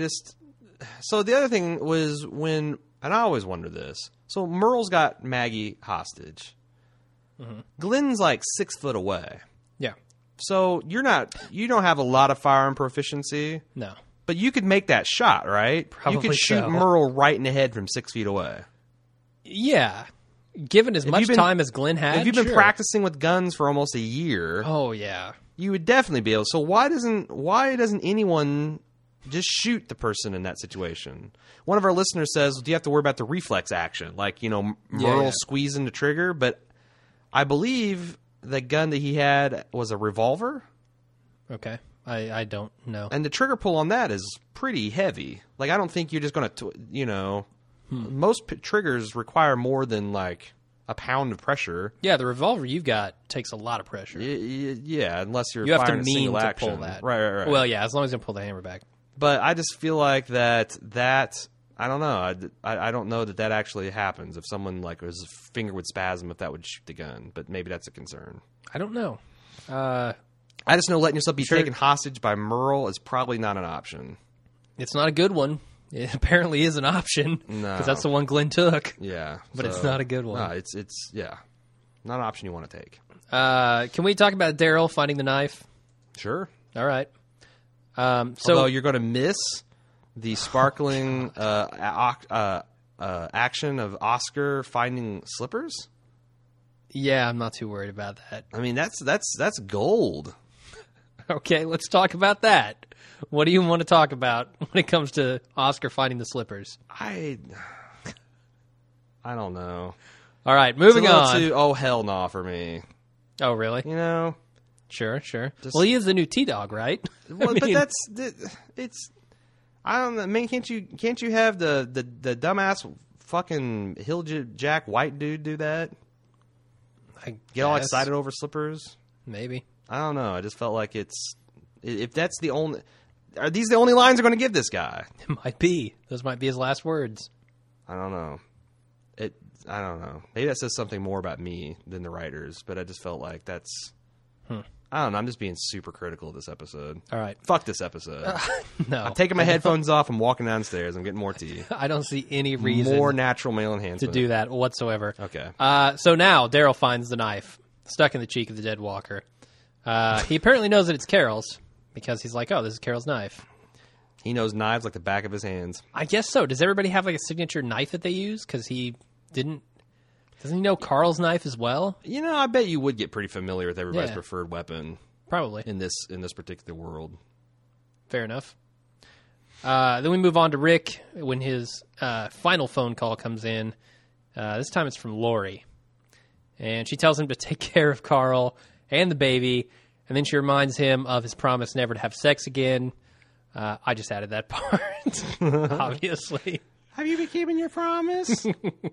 So the other thing was and I always wonder this. So Merle's got Maggie hostage. Mm-hmm. Glenn's like 6 foot away. Yeah. So you don't have a lot of firearm proficiency. No. But you could make that shot, right? Probably you could shoot Merle right in the head from 6 feet away. Yeah. Given as much time as Glenn had. If you've been practicing with guns for almost a year. Oh, yeah. You would definitely be able. So why doesn't anyone just shoot the person in that situation? One of our listeners says, do you have to worry about the reflex action? Like, Merle squeezing the trigger. But I believe the gun that he had was a revolver. Okay. I don't know. And the trigger pull on that is pretty heavy. Like, I don't think you're just going to, most triggers require more than like a pound of pressure. Yeah, the revolver you've got takes a lot of pressure. Yeah, unless you're you have to firing a single mean to action. pull that. Right. Well, yeah, as long as you pull the hammer back. But I just feel like that I don't know. I don't know that actually happens. If someone like his finger would spasm, if that would shoot the gun. But maybe that's a concern. I don't know. I just know letting yourself be taken hostage by Merle is probably not an option. It's not a good one. It apparently is an option because that's the one Glenn took. Yeah, but it's not a good one. No, it's not an option you want to take. Can we talk about Daryl finding the knife? Sure. All right. Although you're going to miss the sparkling action of Oscar finding slippers. Yeah, I'm not too worried about that. I mean, that's gold. Okay, let's talk about that. What do you want to talk about when it comes to Oscar finding the slippers? I don't know. All right, moving on. Oh, hell no for me. Oh, really? You know? Sure. Well, he is the new T-Dog, right? Well, but it's. I don't know. I mean, can't you have the dumbass fucking Jack White dude do that? Get all excited over slippers? Maybe. I don't know. I just felt like if that's the only. Are these the only lines they're going to give this guy? It might be. Those might be his last words. I don't know. I don't know. Maybe that says something more about me than the writers, but I just felt like that's. I don't know. I'm just being super critical of this episode. All right. Fuck this episode. No. I'm taking my headphones off. I'm walking downstairs. I'm getting more tea. I don't see any reason. More natural male enhancement. To do that whatsoever. Okay. So now Daryl finds the knife stuck in the cheek of the dead walker. He apparently knows that it's Carol's because he's like, oh, this is Carol's knife. He knows knives like the back of his hands. I guess so. Does everybody have like a signature knife that they use? Because he didn't. Doesn't he know Carl's knife as well? You know, I bet you would get pretty familiar with everybody's preferred weapon. Probably. In this particular world. Fair enough. Then we move on to Rick when his final phone call comes in. This time it's from Lori. And she tells him to take care of Carl and the baby. And then she reminds him of his promise never to have sex again. I just added that part, obviously. Have you been keeping your promise?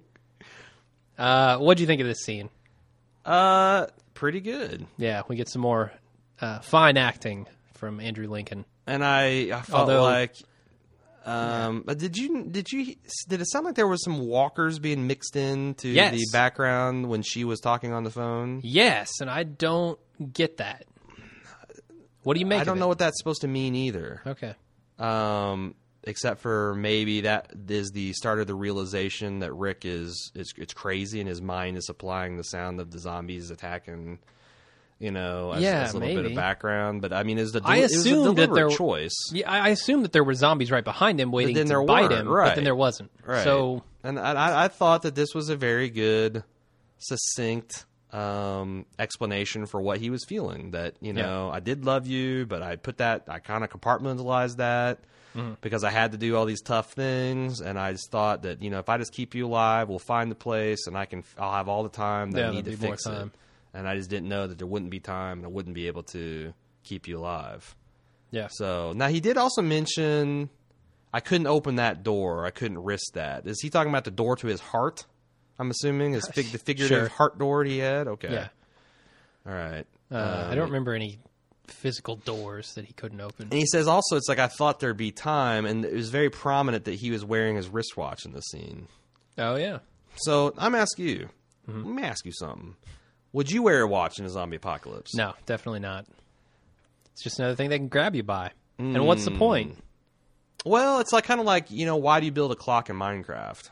What do you think of this scene? Pretty good. Yeah, we get some more fine acting from Andrew Lincoln. And I felt like, did it sound like there was some walkers being mixed into the background when she was talking on the phone? Yes, and I don't get that. What do you make? I don't know what that's supposed to mean either. Okay. Except for maybe that is the start of the realization that Rick it's crazy and his mind is supplying the sound of the zombies attacking, as a little bit of background. But I mean, it was a deliberate choice. Yeah, I assumed that there were zombies right behind him waiting to bite him, but then there wasn't. Right. So, and I thought that this was a very good, succinct explanation for what he was feeling. That I did love you, but I kind of compartmentalized that. Mm-hmm. Because I had to do all these tough things, and I just thought that if I just keep you alive, we'll find the place, and I'll have all the time that I need to fix it. And I just didn't know that there wouldn't be time, and I wouldn't be able to keep you alive. Yeah. So now he did also mention I couldn't open that door. I couldn't risk that. Is he talking about the door to his heart? I'm assuming the figurative heart door he had. Okay. Yeah. All right. I don't remember any physical doors that he couldn't open. And he says also, it's like I thought there'd be time, and it was very prominent that he was wearing his wristwatch in the scene. Oh, yeah. So I'm asking you, let me ask you something. Would you wear a watch in a zombie apocalypse? No, definitely not. It's just another thing they can grab you by. And what's the point? Well, it's kind of like, why do you build a clock in Minecraft?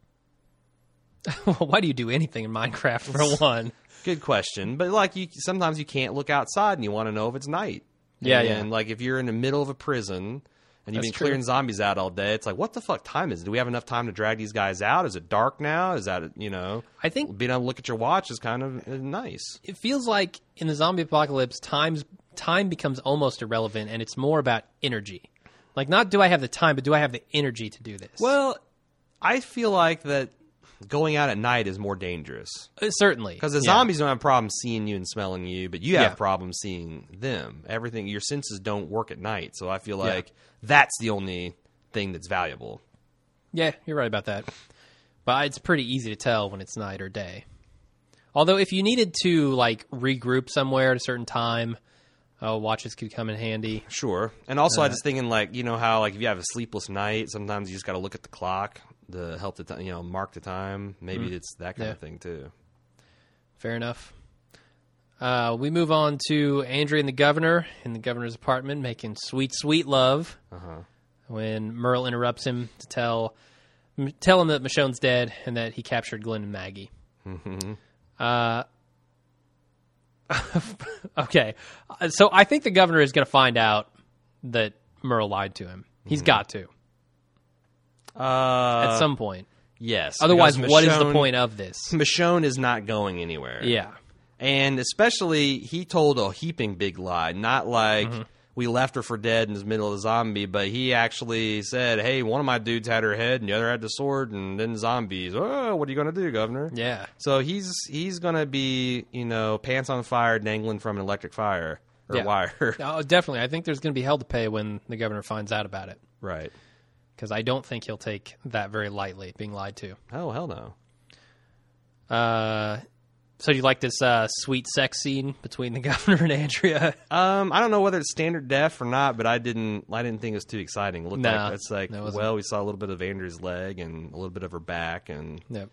Why do you do anything in Minecraft, for one? Good question. But sometimes you can't look outside and you want to know if it's night. Yeah, and if you're in the middle of a prison and you've been clearing zombies out all day, it's like, what the fuck time is it? Do we have enough time to drag these guys out? Is it dark now? Is that, I think being able to look at your watch is kind of nice. It feels like in the zombie apocalypse, time becomes almost irrelevant, and it's more about energy. Like, not do I have the time, but do I have the energy to do this? Well, I feel like that going out at night is more dangerous. Certainly. Because the zombies don't have problems seeing you and smelling you, but you have problems seeing them. Everything, your senses don't work at night. So I feel like that's the only thing that's valuable. Yeah, you're right about that. But it's pretty easy to tell when it's night or day. Although if you needed to like regroup somewhere at a certain time, watches could come in handy. Sure. And also I was thinking like, how like if you have a sleepless night, sometimes you just got to look at the clock to help the mark the time. Maybe it's that kind of thing too. Fair enough. We move on to Andrea and the governor in the governor's apartment making sweet, sweet love. When Merle interrupts him to tell him that Michonne's dead and that he captured Glenn and Maggie. Okay. So I think the governor is going to find out that Merle lied to him. He's got to. At some point. Yes. Otherwise, what is the point of this? Michonne is not going anywhere. Yeah. And especially, he told a heaping big lie. Not like we left her for dead in the middle of the zombie, but he actually said, hey, one of my dudes had her head and the other had the sword, and then zombies. Oh, what are you going to do, Governor? Yeah. So he's going to be, pants on fire, dangling from an electric fire or wire. Oh, definitely. I think there's going to be hell to pay when the governor finds out about it. Right. Because I don't think he'll take that very lightly, being lied to. Oh, hell no. So do you like this sweet sex scene between the governor and Andrea? I don't know whether it's standard def or not, but I didn't think it was too exciting. It looked like it's like, we saw a little bit of Andrea's leg and a little bit of her back, and the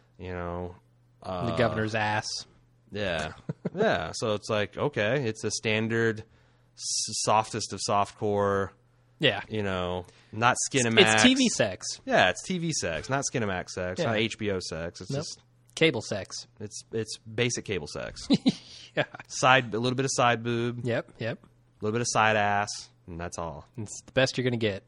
governor's ass. Yeah, yeah. So it's like, okay, it's a standard softest of softcore. Yeah, not Skinamax. It's TV sex. Yeah, it's TV sex, not Skinamax sex, not HBO sex. It's just cable sex. It's basic cable sex. Yeah, a little bit of side boob. Yep. A little bit of side ass, and that's all. It's the best you're gonna get.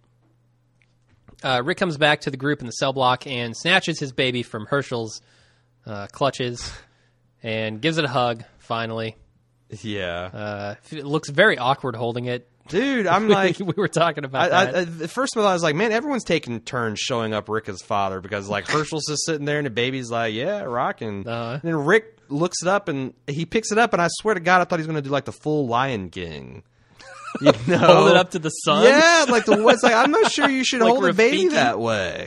Rick comes back to the group in the cell block and snatches his baby from Herschel's clutches and gives it a hug. Finally, yeah. It looks very awkward holding it. Dude, I'm like... we were talking about that. First of all, I was like, man, everyone's taking turns showing up Rick as father, because, like, Herschel's just sitting there and the baby's like, yeah, rocking. And then Rick looks it up and he picks it up, and I swear to God, I thought he was going to do, like, the full Lion King. Hold it up to the sun? Yeah, like, it's like, I'm not sure you should hold a baby that way.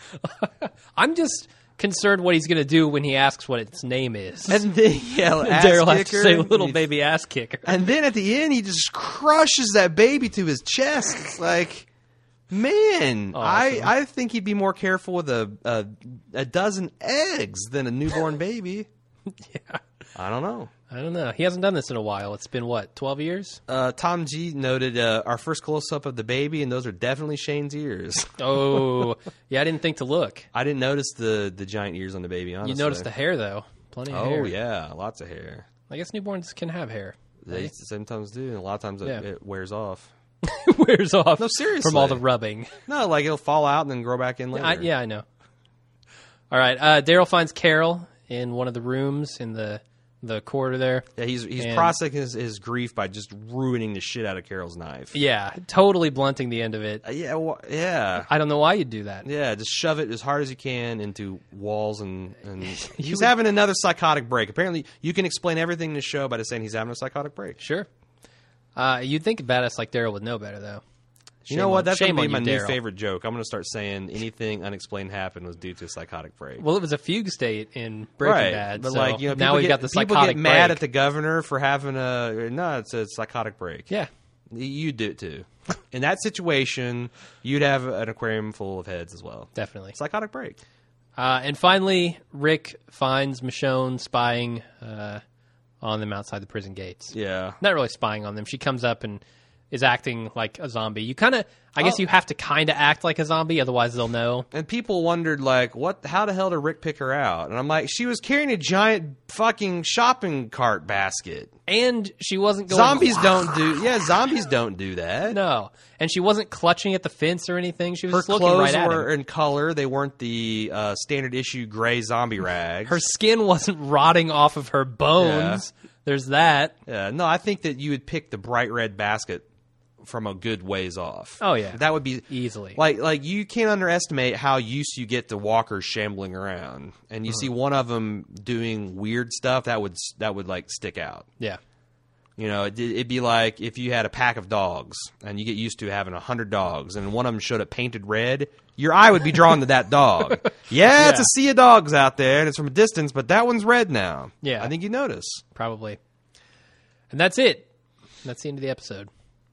I'm just concerned what he's going to do when he asks what its name is. And then, Daryl has to say little baby ass kicker. And then at the end, he just crushes that baby to his chest. It's like, man, awesome. I think he'd be more careful with a dozen eggs than a newborn baby. Yeah. I don't know. He hasn't done this in a while. It's been, 12 years? Tom G noted our first close-up of the baby, and those are definitely Shane's ears. Oh, yeah, I didn't think to look. I didn't notice the giant ears on the baby, honestly. You noticed the hair, though. Plenty of hair. Oh, yeah, lots of hair. I guess newborns can have hair. They sometimes do, and a lot of times it wears off. Wears off? No, seriously. From all the rubbing. No, like it'll fall out and then grow back in later. I know. All right, Daryl finds Carol in one of the rooms in the corridor there. Yeah, he's processing his grief by just ruining the shit out of Carol's knife. Yeah, totally blunting the end of it. Yeah. I don't know why you'd do that. Yeah, just shove it as hard as you can into walls, and he's having another psychotic break. Apparently, you can explain everything in the show by just saying he's having a psychotic break. Sure. You'd think a badass like Daryl would know better, though. You know what? That's going to be my new favorite joke. I'm going to start saying anything unexplained happened was due to a psychotic break. Well, it was a fugue state in Breaking Bad. But so now we've got the psychotic break. People get mad at the governor for having it's a psychotic break. Yeah. You do it too. In that situation, you'd have an aquarium full of heads as well. Definitely. Psychotic break. And finally, Rick finds Michonne spying on them outside the prison gates. Yeah. Not really spying on them. She comes up and is acting like a zombie. You kind of, I guess you have to kind of act like a zombie, otherwise they'll know. And people wondered, like, how the hell did Rick pick her out? And I'm like, she was carrying a giant fucking shopping cart basket. And she wasn't going... Zombies don't do that. No. And she wasn't clutching at the fence or anything. She was her just looking right at him. Her clothes were in color. They weren't the standard issue gray zombie rags. Her skin wasn't rotting off of her bones. Yeah. There's that. Yeah. No, I think that you would pick the bright red basket from a good ways off. Oh yeah, that would be easily. Like you can't underestimate how used you get to walkers shambling around, and you see one of them doing weird stuff that would like stick out. Yeah. It'd be like if you had a pack of dogs and you get used to having 100 dogs and one of them showed up painted red, your eye would be drawn to that dog. Yeah, it's a sea of dogs out there and it's from a distance, but that one's red now. Yeah. I think you notice. Probably. And that's it. That's the end of the episode.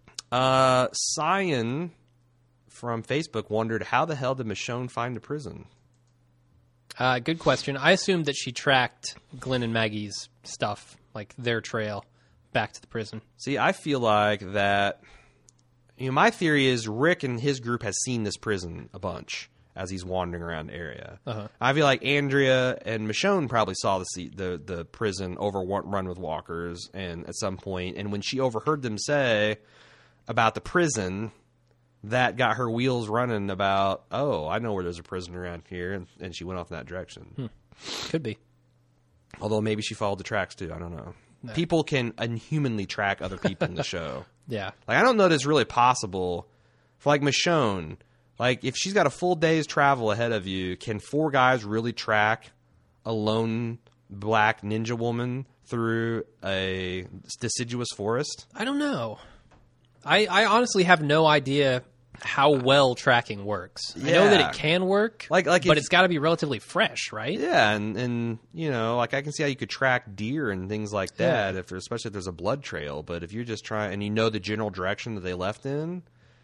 Cyan from Facebook wondered, how the hell did Michonne find the prison? Good question. I assumed that she tracked Glenn and Maggie's stuff, like their trail, back to the prison. See, I feel like that. My theory is Rick and his group has seen this prison a bunch as he's wandering around the area. Uh-huh. I feel like Andrea and Michonne probably saw the prison overrun with walkers, and at some point, and when she overheard them say about the prison, that got her wheels running about, oh, I know where there's a prison around here, and she went off in that direction. Could be. Although maybe she followed the tracks too. I don't know. No. People can unhumanly track other people in the show. Yeah. Like, I don't know that it's really possible for, like, Michonne. Like, if she's got a full day's travel ahead of you, can 4 guys really track a lone black ninja woman through a deciduous forest? I don't know. I honestly have no idea how well tracking works. Yeah. I know that it can work, but it's got to be relatively fresh, right? Yeah, and like, I can see how you could track deer and things like that, especially if there's a blood trail. But if you're just trying, and you know the general direction that they left in,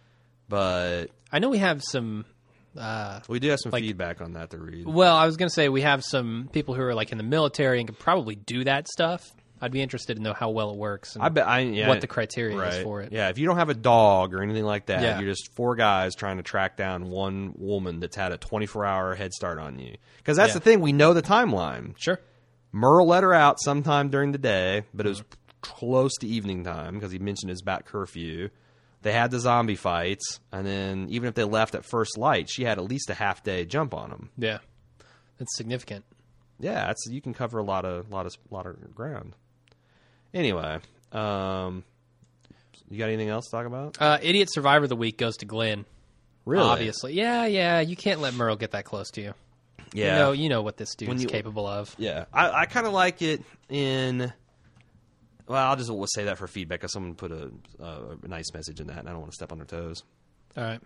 but I know we have some. We do have some feedback on that to read. Well, I was going to say we have some people who are like in the military and could probably do that stuff. I'd be interested to know how well it works and what the criteria is for it. Yeah, if you don't have a dog or anything like that, you're just 4 guys trying to track down one woman that's had a 24-hour head start on you. Because that's the thing, we know the timeline. Sure. Merle let her out sometime during the day, but it was close to evening time because he mentioned his bat curfew. They had the zombie fights, and then even if they left at first light, she had at least a half-day jump on them. Yeah. That's significant. Yeah, you can cover a lot of ground. Anyway, you got anything else to talk about? Idiot Survivor of the Week goes to Glenn. Really? Obviously. Yeah. You can't let Merle get that close to you. Yeah. You know what this dude's capable of. Yeah. I kind of like it in... Well, I'll just say that for feedback because someone put a nice message in that, and I don't want to step on their toes. All right.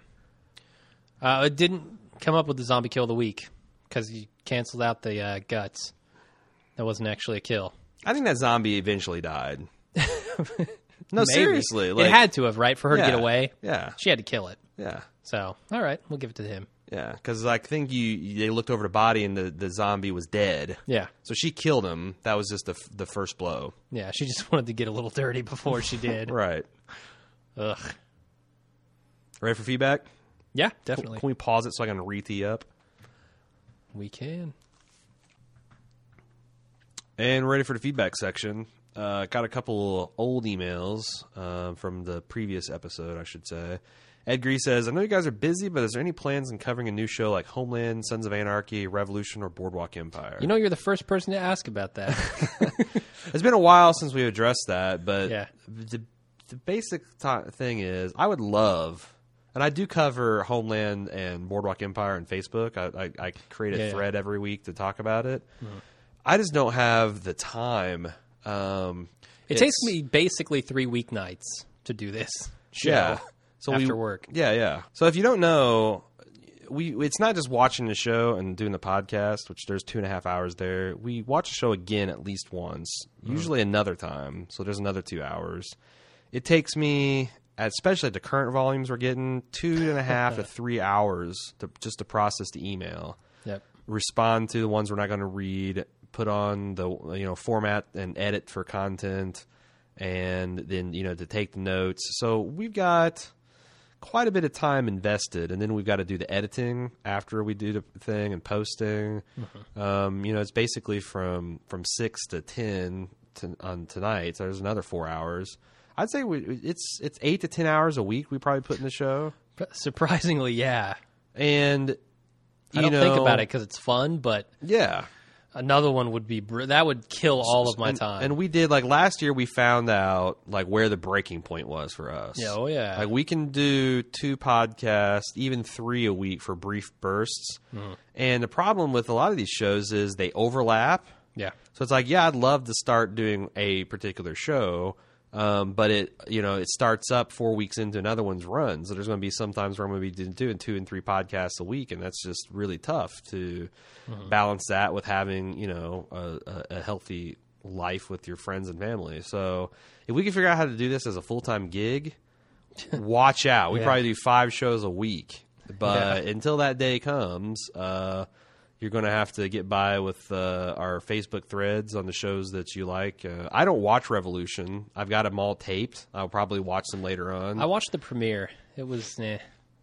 It didn't come up with the zombie kill of the week because you canceled out the guts. That wasn't actually a kill. I think that zombie eventually died. No, Maybe. seriously. It had to have, right? For her to get away? Yeah. She had to kill it. Yeah. So, all right. We'll give it to him. Yeah, because I think they looked over the body and the zombie was dead. Yeah. So she killed him. That was just the first blow. Yeah, she just wanted to get a little dirty before she did. Right. Ugh. Ready for feedback? Yeah, definitely. Can we pause it so I can re-tee up? We can. And ready for the feedback section. Got a couple old emails from the previous episode, I should say. Ed Gree says, I know you guys are busy, but is there any plans in covering a new show like Homeland, Sons of Anarchy, Revolution, or Boardwalk Empire? You're the first person to ask about that. It's been a while since we addressed that, but yeah. the basic thing is I would love, and I do cover Homeland and Boardwalk Empire on Facebook. I create a thread every week to talk about it. Mm-hmm. I just don't have the time. It takes me basically 3 weeknights to do this show. Yeah. So after work. Yeah. So if you don't know, it's not just watching the show and doing the podcast, which there's 2.5 hours there. We watch the show again at least once, usually another time. So there's another 2 hours. It takes me, especially at the current volumes we're getting, 2.5 to 3 hours just to process the email. Yep. Respond to the ones we're not going to read, put on the format and edit for content, and then to take the notes. So we've got quite a bit of time invested, and then we've got to do the editing after we do the thing and posting. Mm-hmm. It's basically from 6 to 10 on tonight. So there's another 4 hours. I'd say it's 8 to 10 hours a week we probably put in the show. Surprisingly, yeah. And I don't think about it because it's fun, but yeah. Another one would be that would kill all of my time. And we did last year. We found out where the breaking point was for us. Yeah, oh yeah. We can do 2 podcasts, even 3 a week for brief bursts. Mm-hmm. And the problem with a lot of these shows is they overlap. Yeah. So it's I'd love to start doing a particular show, But it starts up 4 weeks into another one's run. So there's going to be sometimes where I'm going to be doing 2 and 3 podcasts a week, and that's just really tough to balance that with having a healthy life with your friends and family. So if we can figure out how to do this as a full-time gig, watch out. We probably do 5 shows a week. But until that day comes, you're going to have to get by with our Facebook threads on the shows that you like. I don't watch Revolution. I've got them all taped. I'll probably watch them later on. I watched the premiere. It was meh.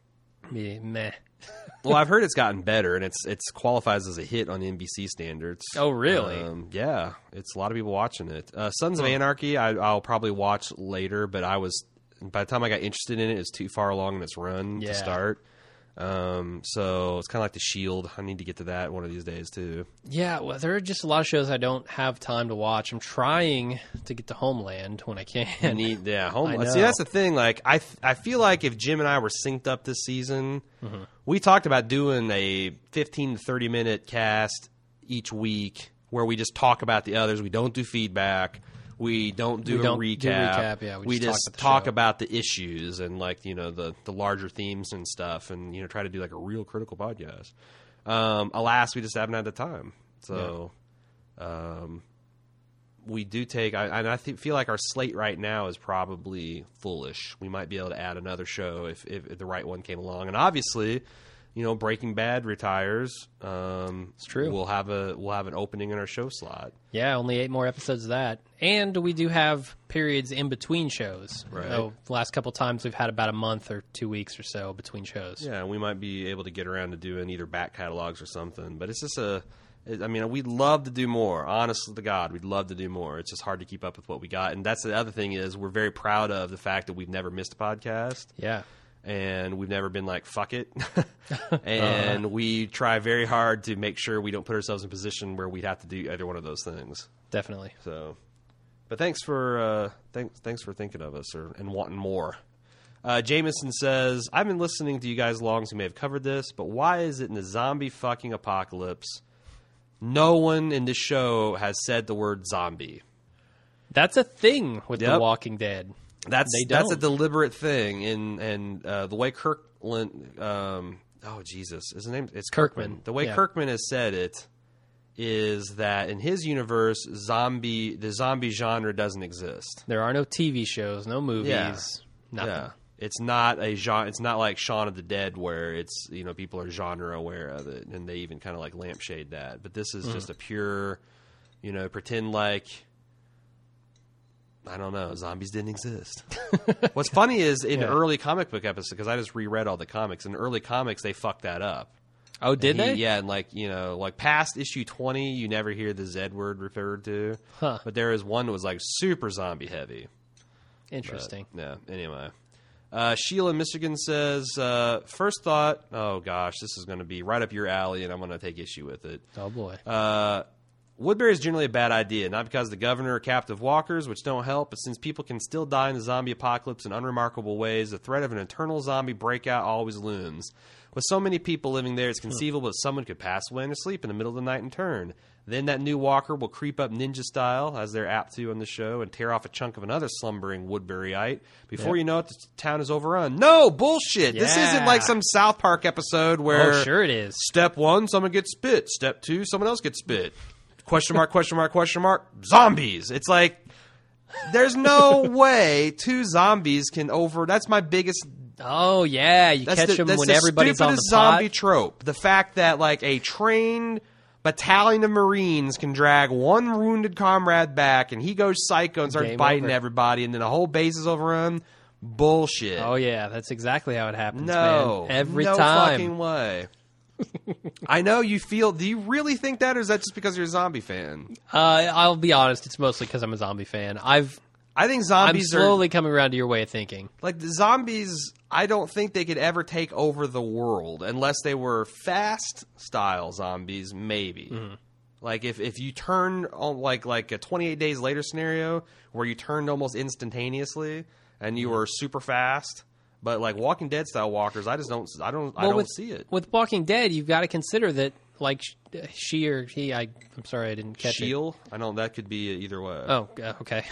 Well, I've heard it's gotten better, and it's qualifies as a hit on NBC standards. Oh, really? Yeah, it's a lot of people watching it. Sons of Anarchy, I'll probably watch later, but by the time I got interested in it, it's too far along in its run to start. So it's kind of like The Shield. I need to get to that one of these days too. Yeah, well, there are just a lot of shows I don't have time to watch. I'm trying to get to Homeland when I can. Homeland. See, that's the thing. Like, I feel like if Jim and I were synced up this season, we talked about doing a 15 to 30 minute cast each week where we just talk about the others. We don't do feedback. We don't do a recap. Yeah, we just talk about the issues and the larger themes and stuff, and try to do like a real critical podcast. Alas, we just haven't had the time. So we do take. I feel like our slate right now is probably fullish. We might be able to add another show if the right one came along, and obviously. Breaking Bad retires. It's true. We'll have an opening in our show slot. Yeah, only 8 more episodes of that, and we do have periods in between shows. Right. So the last couple times we've had about a month or 2 weeks or so between shows. Yeah, we might be able to get around to doing either back catalogs or something. But it's just we'd love to do more. Honestly to God, we'd love to do more. It's just hard to keep up with what we got. And that's the other thing is we're very proud of the fact that we've never missed a podcast. Yeah. And we've never been like, fuck it. And we try very hard to make sure we don't put ourselves in a position where we'd have to do either one of those things. Definitely. So, but thanks for thinking of us and wanting more. Jameson says, I've been listening to you guys long, so you may have covered this, but why is it in the zombie fucking apocalypse, no one in this show has said the word zombie? That's a thing with The Walking Dead. That's a deliberate thing, and the way Kirkland, Jesus, his name it's Kirkman. The way Kirkman has said it is that in his universe, the zombie genre doesn't exist. There are no TV shows, no movies, nothing. Yeah. It's not a genre. It's not like Shaun of the Dead where it's people are genre aware of it, and they even kind of like lampshade that. But this is just a pure, pretend like. I don't know. Zombies didn't exist. What's funny is in early comic book episodes, because I just reread all the comics. In early comics, they fucked that up. Oh, did they? Yeah, and like past issue 20, you never hear the Z word referred to. Huh. But there is one that was like super zombie heavy. Interesting. But, yeah. Anyway, Sheila Michigan says, first thought. Oh gosh, this is going to be right up your alley, and I'm going to take issue with it. Oh boy. Woodbury is generally a bad idea, not because the governor are captive walkers, which don't help, but since people can still die in the zombie apocalypse in unremarkable ways, the threat of an eternal zombie breakout always looms. With so many people living there, it's conceivable that someone could pass away in their sleep in the middle of the night and turn. Then that new walker will creep up ninja style, as they're apt to on the show, and tear off a chunk of another slumbering Woodburyite. Before you know it, the town is overrun. No, bullshit. This isn't like some South Park episode where... Oh, sure it is. Step 1, someone gets spit. Step 2, someone else gets spit. Question mark, question mark, question mark. Zombies. It's like, there's no way 2 zombies can over... That's my biggest... Oh, yeah. You catch them when everybody's on the pot. Zombie trope. The fact that, like, a trained battalion of Marines can drag one wounded comrade back, and he goes psycho and starts biting everybody, and then the whole base is overrun. Bullshit. Oh, yeah. That's exactly how it happens, man. Every time. No fucking way. I know you feel... Do you really think that, or is that just because you're a zombie fan? I'll be honest. It's mostly because I'm a zombie fan. I think zombies I'm slowly coming around to your way of thinking. Like, the zombies, I don't think they could ever take over the world unless they were fast-style zombies, maybe. Mm-hmm. Like, if you turn on, like a 28 Days Later scenario where you turned almost instantaneously and you were super fast... But like Walking Dead style walkers, I don't see it. With Walking Dead, you've got to consider that like she or he. I'm sorry, I didn't catch Sheil? I know that could be either way. Oh, okay.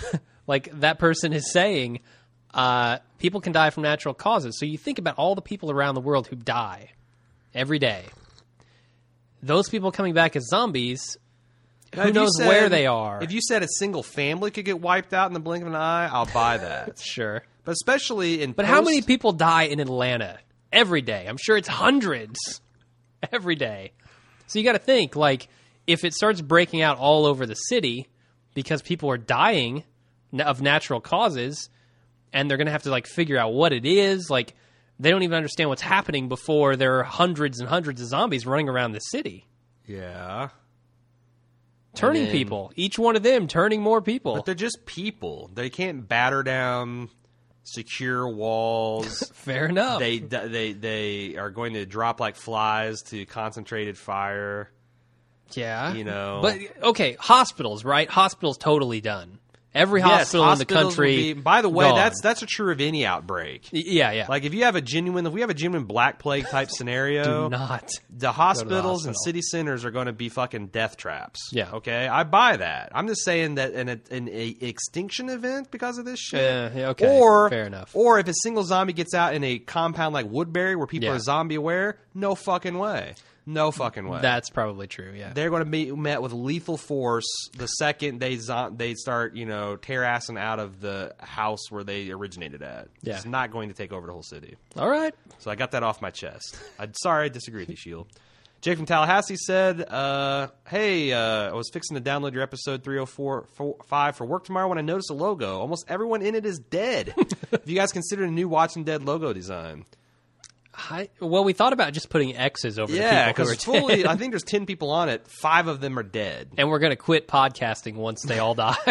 Like, that person is saying people can die from natural causes. So you think about all the people around the world who die every day. Those people coming back as zombies, who knows where they are. If you said a single family could get wiped out in the blink of an eye, I'll buy that. Sure. But especially in how many people die in Atlanta every day? I'm sure it's hundreds every day. So you got to think, like, if it starts breaking out all over the city because people are dying of natural causes, and they're going to have to, like, figure out what it is, like, they don't even understand what's happening before there are hundreds and hundreds of zombies running around the city. Yeah. Turning people. Each one of them turning more people. But they're just people. They can't batter down secure walls. Fair enough. They are going to drop like flies to concentrated fire. Yeah. You know. But, okay, hospitals, right? Hospitals totally done. Every hospital in the country. By the way, gone. that's true of any outbreak. Yeah. Like if we have a genuine Black Plague type scenario, do not. The hospitals and city centers are going to be fucking death traps. Yeah. Okay, I buy that. I'm just saying that in an extinction event because of this shit. Yeah. Okay. Fair enough. Or if a single zombie gets out in a compound like Woodbury where people are zombie aware, no fucking way. No fucking way. That's probably true, yeah. They're going to be met with lethal force the second they start, tear assing out of the house where they originated at. Yeah. It's not going to take over the whole city. All right. So I got that off my chest. Sorry, I disagree with you, Shield. Jake from Tallahassee said, hey, I was fixing to download your episode 305 for work tomorrow when I noticed a logo. Almost everyone in it is dead. Have you guys considered a new Watching Dead logo design? Well, we thought about just putting X's over the people who are fully, I think there's 10 people on it. 5 of them are dead. And we're going to quit podcasting once they all die.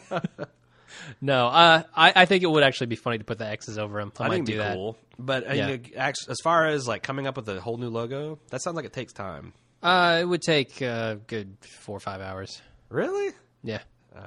No, I think it would actually be funny to put the X's over them. I might do that. Cool. But as far as like coming up with a whole new logo, that sounds like it takes time. It would take a good 4 or 5 hours. Really? Yeah.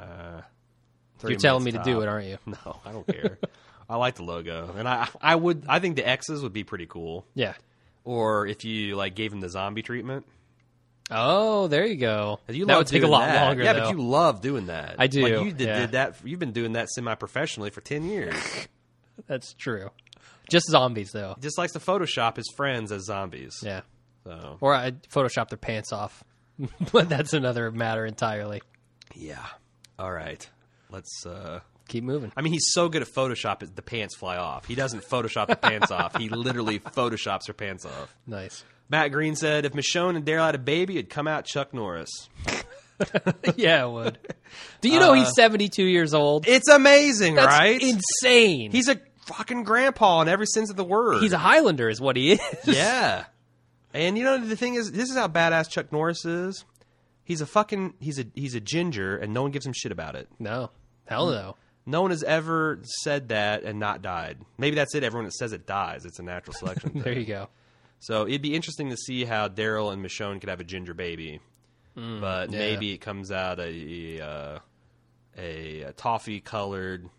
You're telling me to do it, aren't you? No, I don't care. I like the logo, and I think the X's would be pretty cool. Yeah. Or if you like gave him the zombie treatment. Oh, there you go. That would take a lot longer. Yeah, though. but you love doing that. I do. Like you did that. You've been doing that semi-professionally for 10 years. That's true. Just zombies, though. He just likes to Photoshop his friends as zombies. Yeah. So. Or I Photoshop their pants off, but that's another matter entirely. Yeah. All right. Let's. Keep moving. I mean, he's so good at Photoshop, the pants fly off. He doesn't Photoshop the pants off. He literally Photoshops her pants off. Nice. Matt Green said, if Michonne and Daryl had a baby, it'd come out Chuck Norris. Yeah, it would. Do you know he's 72 years old? It's amazing, That's right? Insane. He's a fucking grandpa in every sense of the word. He's a Highlander is what he is. Yeah. And the thing is, this is how badass Chuck Norris is. He's a ginger, and no one gives him shit about it. No. Hell no. No one has ever said that and not died. Maybe that's it. Everyone that says it dies. It's a natural selection thing. There you go. So it'd be interesting to see how Daryl and Michonne could have a ginger baby. But maybe it comes out a toffee-colored,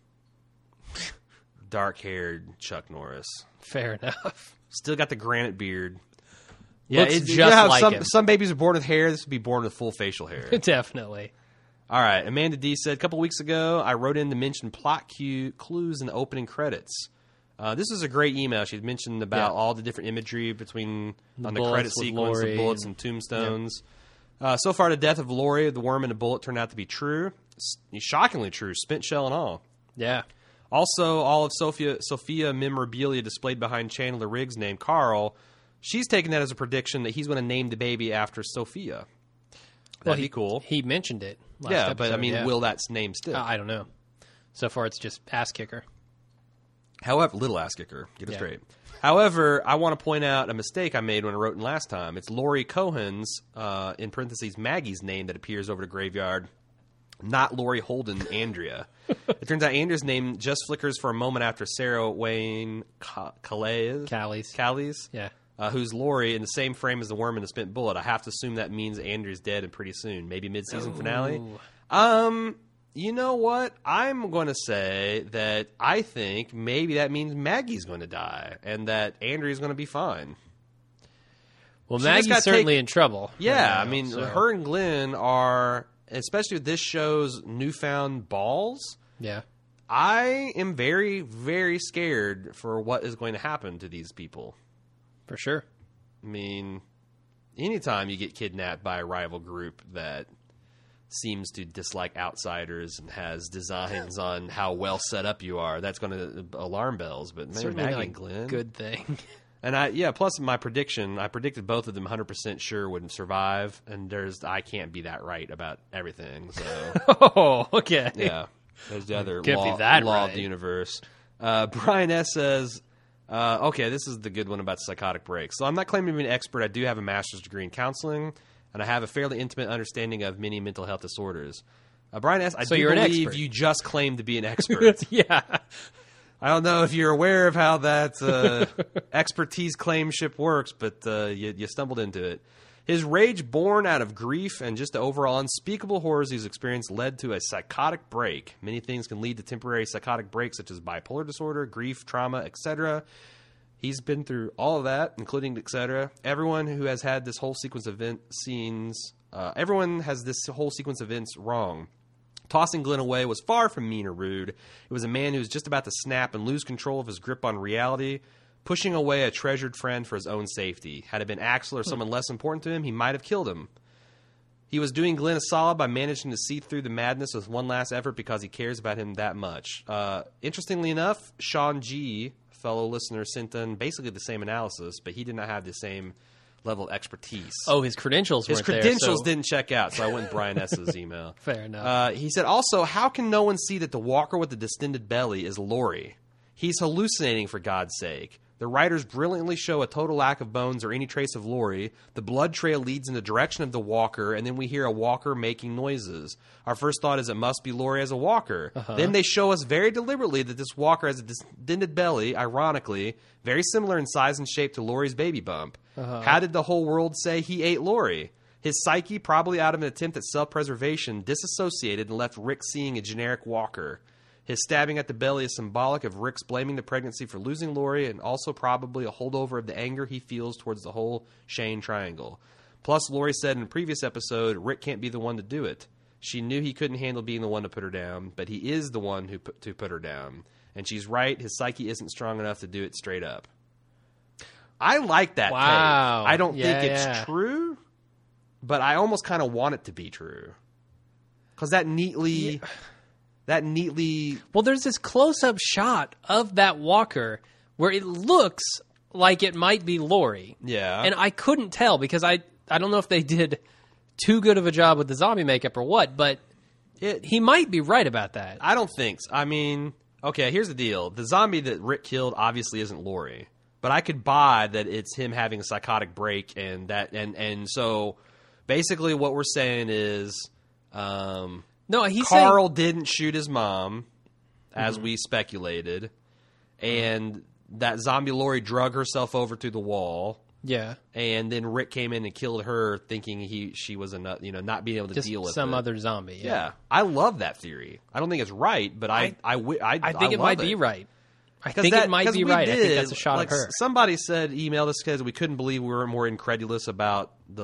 dark-haired Chuck Norris. Fair enough. Still got the granite beard. Yeah, it's just like him. Some babies are born with hair. This would be born with full facial hair. Definitely. All right. Amanda D said, a couple weeks ago, I wrote in to mention plot clues in the opening credits. This was a great email. She mentioned about all the different imagery on the credit sequence of bullets and tombstones. Yeah. So far, the death of Lori, the worm, and the bullet turned out to be true. Shockingly true, spent shell and all. Yeah. Also, all of Sophia memorabilia displayed behind Chandler Riggs' name, Carl, she's taken that as a prediction that he's going to name the baby after Sophia. That'd be cool. He mentioned it last episode, but I mean, will that name stick? I don't know. So far, it's just ass kicker. However, little ass kicker. Get it straight. However, I want to point out a mistake I made when I wrote in last time. It's Lori Cohen's, in parentheses, Maggie's name that appears over the graveyard, not Lori Holden Andrea. It turns out Andrea's name just flickers for a moment after Sarah Wayne Callies. Yeah. Who's Lori in the same frame as the worm and the spent bullet. I have to assume that means Andrea's dead and pretty soon. Maybe mid-season finale. You know what? I'm going to say that I think maybe that means Maggie's going to die and that Andrea's going to be fine. Well, Maggie's certainly in trouble. Yeah, I mean, her and Glenn are, especially with this show's newfound balls. Yeah. I am very, very scared for what is going to happen to these people. For sure. I mean, anytime you get kidnapped by a rival group that seems to dislike outsiders and has designs on how well set up you are, that's going to alarm bells. But maybe Maggie and Glenn, good thing. And plus my prediction, I predicted both of them 100% sure wouldn't survive, and I can't be that right about everything. So, oh, okay, yeah, there's the other law of the universe. Brian S says, okay, this is the good one about psychotic breaks. So I'm not claiming to be an expert. I do have a master's degree in counseling, and I have a fairly intimate understanding of many mental health disorders. Brian S, I do believe you just claimed to be an expert. Yeah. I don't know if you're aware of how that expertise claimship works, but you stumbled into it. His rage born out of grief and just the overall unspeakable horrors he's experienced led to a psychotic break. Many things can lead to temporary psychotic breaks, such as bipolar disorder, grief, trauma, etc. He's been through all of that, including etc. Everyone who has had this whole sequence of everyone has this whole sequence of events wrong. Tossing Glenn away was far from mean or rude. It was a man who was just about to snap and lose control of his grip on reality, pushing away a treasured friend for his own safety. Had it been Axel or someone less important to him, he might have killed him. He was doing Glenn a solid by managing to see through the madness with one last effort because he cares about him that much. Interestingly enough, Sean G., fellow listener, sent in basically the same analysis, but he did not have the same level of expertise. Oh, his credentials weren't there. His credentials didn't check out, so I went with Brian S.'s email. Fair enough. He said, also, how can no one see that the walker with the distended belly is Laurie? He's hallucinating, for God's sake. The writers brilliantly show a total lack of bones or any trace of Laurie. The blood trail leads in the direction of the walker, and then we hear a walker making noises. Our first thought is it must be Laurie as a walker. Then they show us very deliberately that this walker has a distended belly, ironically, very similar in size and shape to Laurie's baby bump. How did the whole world say he ate Laurie? His psyche, probably out of an attempt at self-preservation, disassociated and left Rick seeing a generic walker. His stabbing at the belly is symbolic of Rick's blaming the pregnancy for losing Laurie, and also probably a holdover of the anger he feels towards the whole Shane triangle. Plus, Laurie said in a previous episode, Rick can't be the one to do it. She knew he couldn't handle being the one to put her down, but he is the one to put her down. And she's right, his psyche isn't strong enough to do it straight up. I like that take. I don't think it's true, but I almost kind of want it to be true. Because that neatly... Well, there's this close-up shot of that walker where it looks like it might be Laurie. Yeah. And I couldn't tell because I don't know if they did too good of a job with the zombie makeup or what, but he might be right about that. I don't think so. I mean, okay, here's the deal. The zombie that Rick killed obviously isn't Laurie, but I could buy that it's him having a psychotic break and that and so basically what we're saying is no, Carl didn't shoot his mom, as we speculated, and that zombie Laurie drug herself over to the wall. Yeah, and then Rick came in and killed her, thinking she was not being able to deal with some other zombie. Yeah, I love that theory. I don't think it's right, but I think it might be right. I think it might be right. I think that's a shot of her. Somebody emailed us because we couldn't believe we were more incredulous about the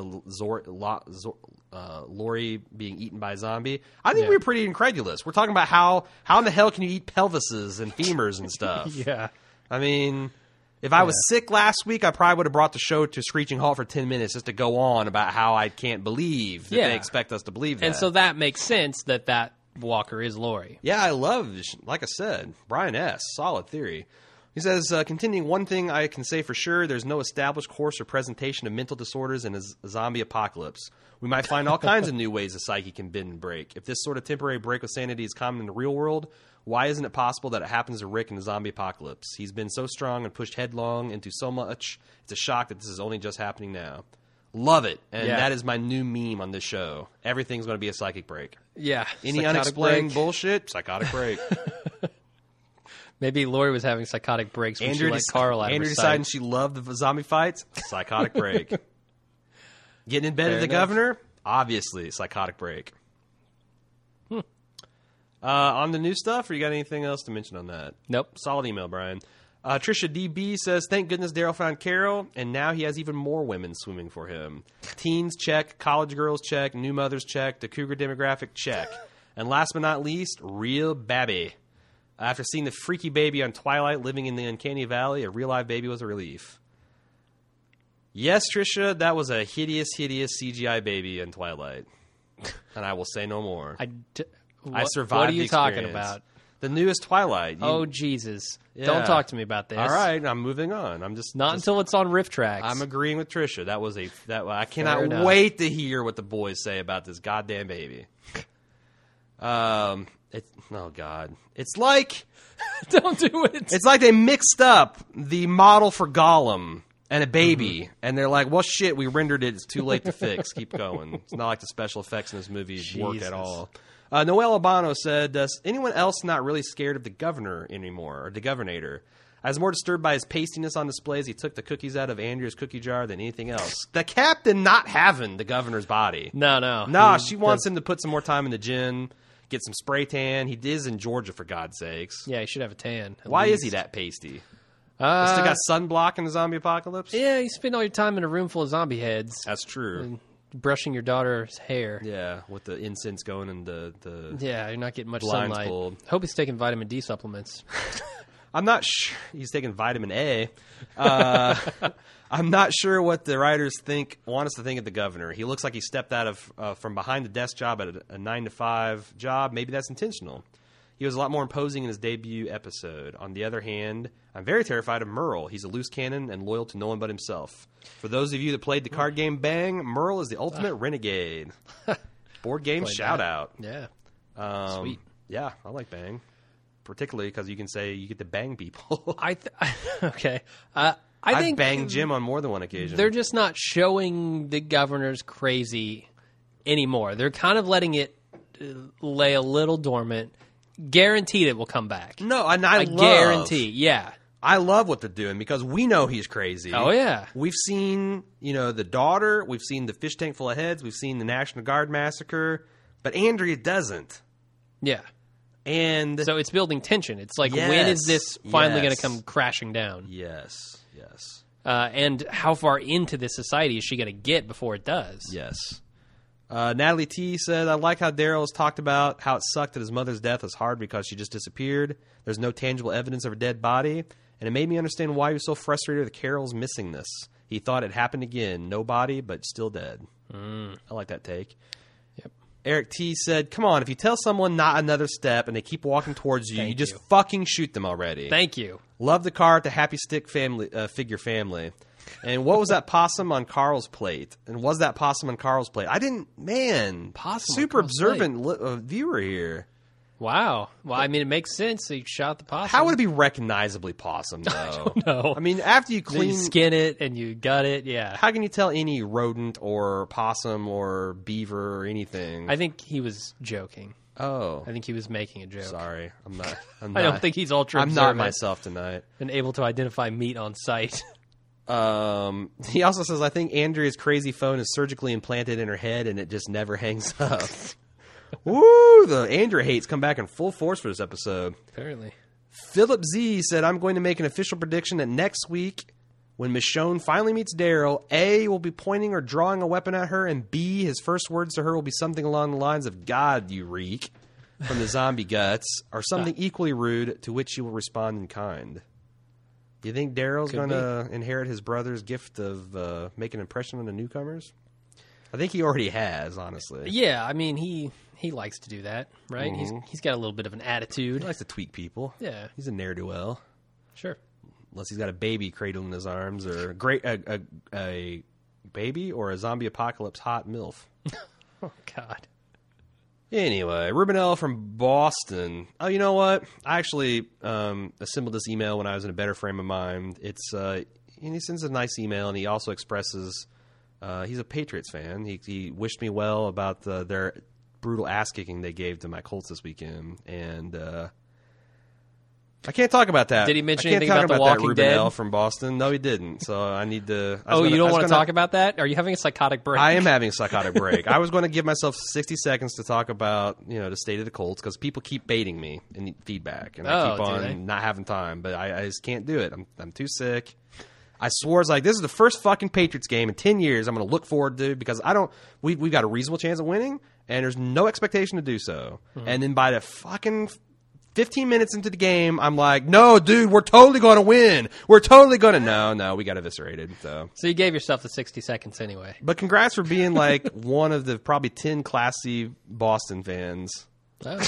Laurie being eaten by a zombie. I think we were pretty incredulous. We're talking about how in the hell can you eat pelvises and femurs and stuff? Yeah. I mean, if I was sick last week, I probably would have brought the show to a screeching halt for 10 minutes just to go on about how I can't believe that they expect us to believe that. And so that makes sense that walker is Laurie. Yeah, I love, like I said, Brian S. Solid theory. He says, continuing, one thing I can say for sure, there's no established course or presentation of mental disorders in a zombie apocalypse. We might find all kinds of new ways the psyche can bend and break. If this sort of temporary break with sanity is common in the real world, why isn't it possible that it happens to Rick in the zombie apocalypse? He's been so strong and pushed headlong into so much, it's a shock that this is only just happening now. Love it. And that is my new meme on this show. Everything's going to be a psychic break. Yeah. Any unexplained bullshit, psychotic break. Maybe Laurie was having psychotic breaks when she let Carl out of her sight. Andrew deciding she loved the zombie fights, psychotic break. Getting in bed with the governor, obviously, psychotic break. On the new stuff, or you got anything else to mention on that? Nope. Solid email, Brian. Trisha DB says, thank goodness Daryl found Carol, and now he has even more women swimming for him. Teens, check. College girls, check. New mothers, check. The cougar demographic, check. And last but not least, real babby. After seeing the freaky baby on Twilight living in the uncanny valley, a real live baby was a relief. Yes, Trisha, that was a hideous, hideous CGI baby in Twilight. And I will say no more. I survived. What are you talking about? The newest Twilight. Oh, Jesus. Yeah. Don't talk to me about this. All right, I'm moving on. I'm just until it's on Riff Tracks. I'm agreeing with Trisha. I cannot wait to hear what the boys say about this goddamn baby. Oh God. It's like don't do it. It's like they mixed up the model for Gollum and a baby, and they're like, well, shit, we rendered it. It's too late to fix. Keep going. It's not like the special effects in this movie work at all. Noel Albano said, does anyone else not really scared of the governor anymore, or the governator? I was more disturbed by his pastiness on display as he took the cookies out of Andrea's cookie jar than anything else. The captain not having the governor's body. No. She wants him to put some more time in the gym, get some spray tan. He is in Georgia, for God's sakes. Yeah, he should have a tan. Why is he that pasty? Still got sunblock in the zombie apocalypse? Yeah, you spend all your time in a room full of zombie heads. That's true. And brushing your daughter's hair. Yeah, with the incense going and the yeah, you're not getting much blinds sunlight. pulled. Hope he's taking vitamin D supplements. I'm not sure. He's taking vitamin A. I'm not sure what the writers want us to think of the governor. He looks like he stepped out of from behind the desk job at a 9-to-5 job. Maybe that's intentional. He was a lot more imposing in his debut episode. On the other hand, I'm very terrified of Merle. He's a loose cannon and loyal to no one but himself. For those of you that played the card game Bang, Merle is the ultimate renegade. Board game shout out. Yeah. Sweet. Yeah, I like Bang. Particularly because you can say you get to bang people. Okay. I think banged Jim on more than one occasion. They're just not showing the governor's crazy anymore. They're kind of letting it lay a little dormant. Guaranteed it will come back. No, and I guarantee. Yeah. I love what they're doing because we know he's crazy. Oh, yeah. We've seen, the daughter. We've seen the fish tank full of heads. We've seen the National Guard massacre. But Andrea doesn't. Yeah. And so it's building tension. It's like, when is this finally going to come crashing down? Yes. And how far into this society is she going to get before it does? Yes. Natalie T said, I like how Daryl has talked about how it sucked that his mother's death was hard because she just disappeared. There's no tangible evidence of her dead body. And it made me understand why he was so frustrated with Carol's missing this. He thought it happened again. No body, but still dead. I like that take. Yep. Eric T said, come on, if you tell someone not another step and they keep walking towards you, you just fucking shoot them already. Thank you. Love the car at the Happy Stick figure family. And what was that possum on Carl's plate? And was that possum on Carl's plate? Possum super observant viewer here. Wow. Well, I mean, it makes sense. He shot the possum. How would it be recognizably possum, though? I don't know. I mean, after you then you skin it and you gut it, yeah. How can you tell any rodent or possum or beaver or anything? I think he was joking. Oh. I think he was making a joke. Sorry. I'm not. I don't think he's ultra observant. I'm not myself tonight. And able to identify meat on sight. He also says, I think Andrea's crazy phone is surgically implanted in her head and it just never hangs up. Woo! The Andrea hates come back in full force for this episode. Apparently. Philip Z said, I'm going to make an official prediction that next week, when Michonne finally meets Daryl, A, will be pointing or drawing a weapon at her, and B, his first words to her will be something along the lines of, God, you reek, from the zombie guts, or something equally rude, to which she will respond in kind. Do you think Daryl's going to inherit his brother's gift of making an impression on the newcomers? I think he already has, honestly. Yeah, I mean, he likes to do that, right? Mm-hmm. He's got a little bit of an attitude. He likes to tweak people. Yeah. He's a ne'er-do-well. Sure. Unless he's got a baby cradled in his arms, or a baby, or a zombie apocalypse hot MILF. Oh, God. Anyway, Ruben L. from Boston. Oh, you know what? I actually assembled this email when I was in a better frame of mind. It's he sends a nice email, and he also expresses he's a Patriots fan. He wished me well about their brutal ass-kicking they gave to my Colts this weekend, and I can't talk about that. Did he mention anything about The Walking Ruben Dead? L. from Boston? No, he didn't. So I need to. You don't want to talk about that? Are you having a psychotic break? I am having a psychotic break. I was going to give myself 60 seconds to talk about the state of the Colts because people keep baiting me in feedback, and I keep on not having time. But I just can't do it. I'm too sick. I swore, it's like, this is the first fucking Patriots game in 10 years I'm going to look forward to because we've got a reasonable chance of winning, and there's no expectation to do so. Mm-hmm. And then by the fucking 15 minutes into the game, I'm like, no, dude, we're totally going to win. We're totally going to. No, we got eviscerated. So you gave yourself the 60 seconds anyway. But congrats for being like one of the probably 10 classy Boston fans. Oh,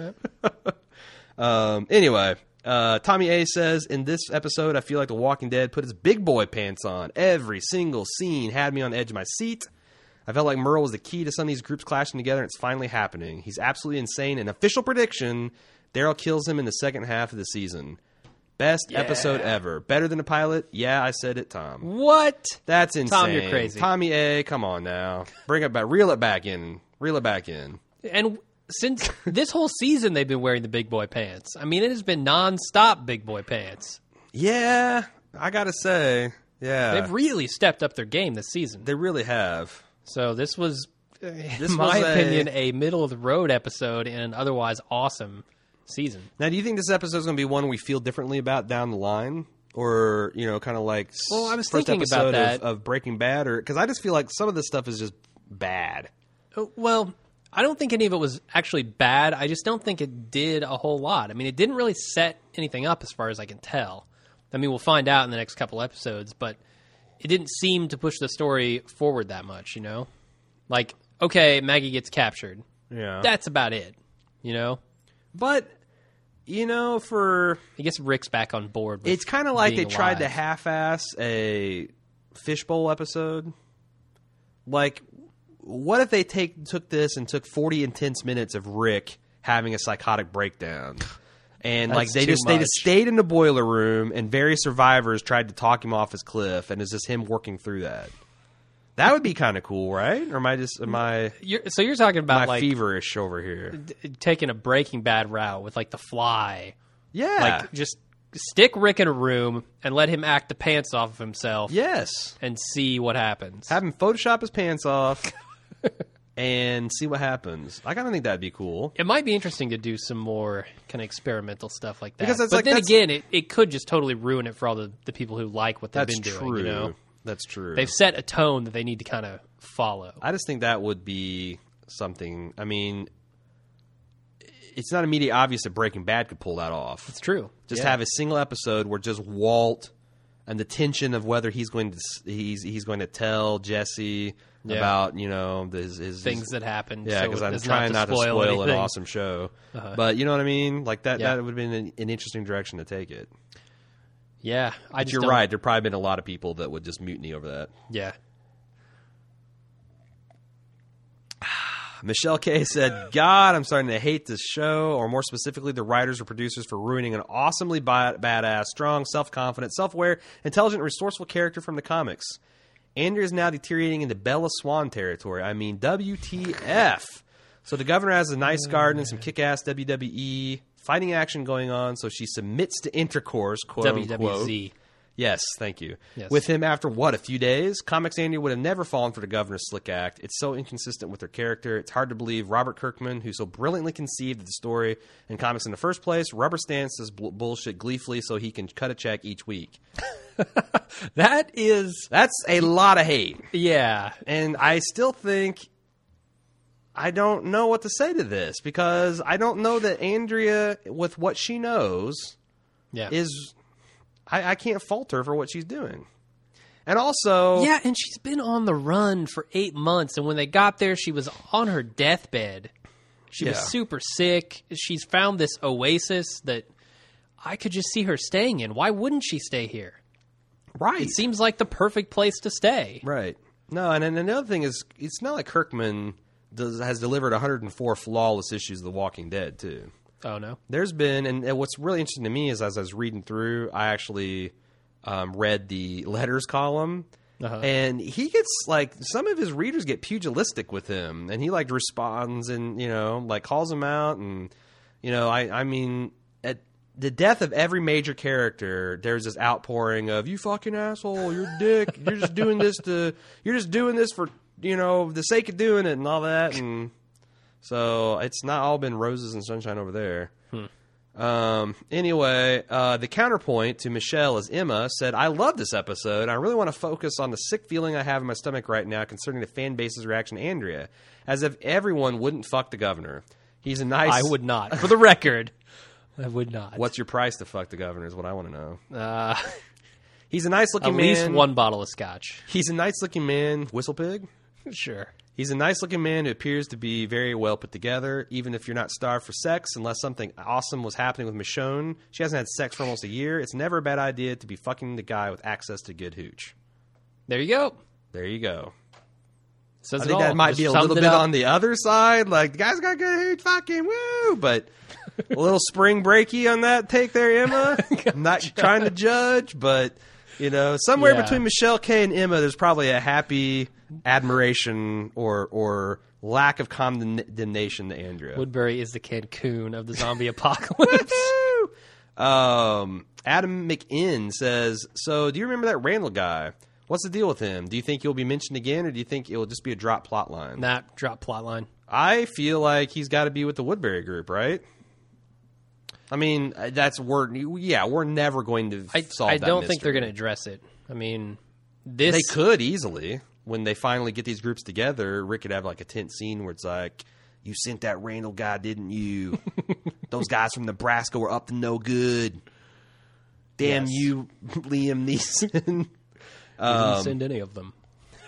all right. Anyway, Tommy A says, in this episode, I feel like The Walking Dead put his big boy pants on. Every single scene had me on the edge of my seat. I felt like Merle was the key to some of these groups clashing together, and it's finally happening. He's absolutely insane. An official prediction, Daryl kills him in the second half of the season. Best episode ever. Better than the pilot? Yeah, I said it, Tom. What? That's insane. Tom, you're crazy. Tommy A, come on now. Bring it back. Reel it back in. And since this whole season, they've been wearing the big boy pants. I mean, it has been nonstop big boy pants. Yeah, I gotta say, yeah. They've really stepped up their game this season. They really have. So this was, in my opinion, a middle-of-the-road episode in an otherwise awesome season. Now, do you think this episode is going to be one we feel differently about down the line? Or, kind of like I was first thinking episode about that. of Breaking Bad? Because I just feel like some of this stuff is just bad. Well, I don't think any of it was actually bad. I just don't think it did a whole lot. I mean, it didn't really set anything up as far as I can tell. I mean, we'll find out in the next couple episodes, but it didn't seem to push the story forward that much, Like, okay, Maggie gets captured. Yeah. That's about it, But, for... I guess Rick's back on board with it's kind of like they tried to alive. half-ass a Fishbowl episode. Like, what if they took this and took 40 intense minutes of Rick having a psychotic breakdown? And That's they too just much. stayed in the boiler room, and various survivors tried to talk him off his cliff, and it's just him working through that. That would be kind of cool, right? Or am I You're talking about like feverish over here? Taking a Breaking Bad route with like The Fly. Yeah, Like just stick Rick in a room and let him act the pants off of himself. yes. And see what happens. Have him Photoshop his pants off and see what happens. I kind of think that'd be cool. It might be interesting to do some more kind of experimental stuff like that. Because it's but like then that's- again, it could just totally ruin it for all the people who like what they've That's been true. doing. That's true. They've set a tone that they need to kind of follow. I just think that would be something. I mean, it's not immediately obvious that Breaking Bad could pull that off. It's true. Just have a single episode where just Walt and the tension of whether he's going to tell Jesse about his things that happened. Yeah, because so I'm trying not to spoil anything. an awesome show. But you know what I mean? Like that would have been an interesting direction to take it. Yeah, But you're right. There probably been a lot of people that would just mutiny over that. Yeah. Michelle K said, God, I'm starting to hate this show, or more specifically, the writers or producers for ruining an awesomely badass, strong, self-confident, self-aware, intelligent, resourceful character from the comics. Andrea is now deteriorating into Bella Swan territory. I mean, WTF. So the governor has a nice garden and some kick-ass WWE fighting action going on, so she submits to intercourse, quote-unquote. WWZ. Yes, thank you. Yes. With him after, a few days? Comics Andrea would have never fallen for the governor's slick act. It's so inconsistent with her character. It's hard to believe Robert Kirkman, who so brilliantly conceived the story and comics in the first place, rubber stamps this bullshit gleefully so he can cut a check each week. That's a lot of hate. Yeah. And I still think... I don't know what to say to this, because I don't know that Andrea, with what she knows, is... I can't fault her for what she's doing. And also... Yeah, and she's been on the run for 8 months, and when they got there, she was on her deathbed. She was super sick. She's found this oasis that I could just see her staying in. Why wouldn't she stay here? Right. It seems like the perfect place to stay. Right. No, and then another thing is, it's not like Kirkman has delivered 104 flawless issues of The Walking Dead, too. Oh, no? There's been, and what's really interesting to me is as I was reading through, I actually read the letters column, and he gets, like, some of his readers get pugilistic with him, and he, like, responds and, calls him out, and, I mean, at the death of every major character, there's this outpouring of, you fucking asshole, you're a dick, you're just doing this for, the sake of doing it and all that, and... So it's not all been roses and sunshine over there. Anyway, the counterpoint to Michelle is Emma said, I love this episode. I really want to focus on the sick feeling I have in my stomach right now concerning the fan base's reaction to Andrea, as if everyone wouldn't fuck the governor. He's a nice... I would not, for the record. I would not. What's your price to fuck the governor is what I want to know. He's a nice-looking man. At least one bottle of scotch. He's a nice-looking man. Whistlepig? Sure. He's a nice-looking man who appears to be very well put together, even if you're not starved for sex, unless something awesome was happening with Michonne. She hasn't had sex for almost a year. It's never a bad idea to be fucking the guy with access to good hooch. There you go. There you go. Says I think that might be a little bit on the other side. Like, the guy's got good hooch, fucking woo! But a little spring breaky on that take there, Emma. I'm not trying to judge, but, you know, somewhere between Michelle K and Emma, there's probably a happy admiration or lack of condemnation to Andrea. Woodbury is the Cancun of the zombie apocalypse. Adam McInn says, so do you remember that Randall guy? What's the deal with him? Do you think he'll be mentioned again, or do you think it will just be a drop plot line? Not drop plot line. I feel like he's got to be with the Woodbury group, right? I mean, we're never going to solve that I don't mystery. think they're going to address it. I mean, they could easily. When they finally get these groups together, Rick could have like a tense scene where it's like, you sent that Randall guy, didn't you? Those guys from Nebraska were up to no good. Damn you, Liam Neeson. Didn't send any of them.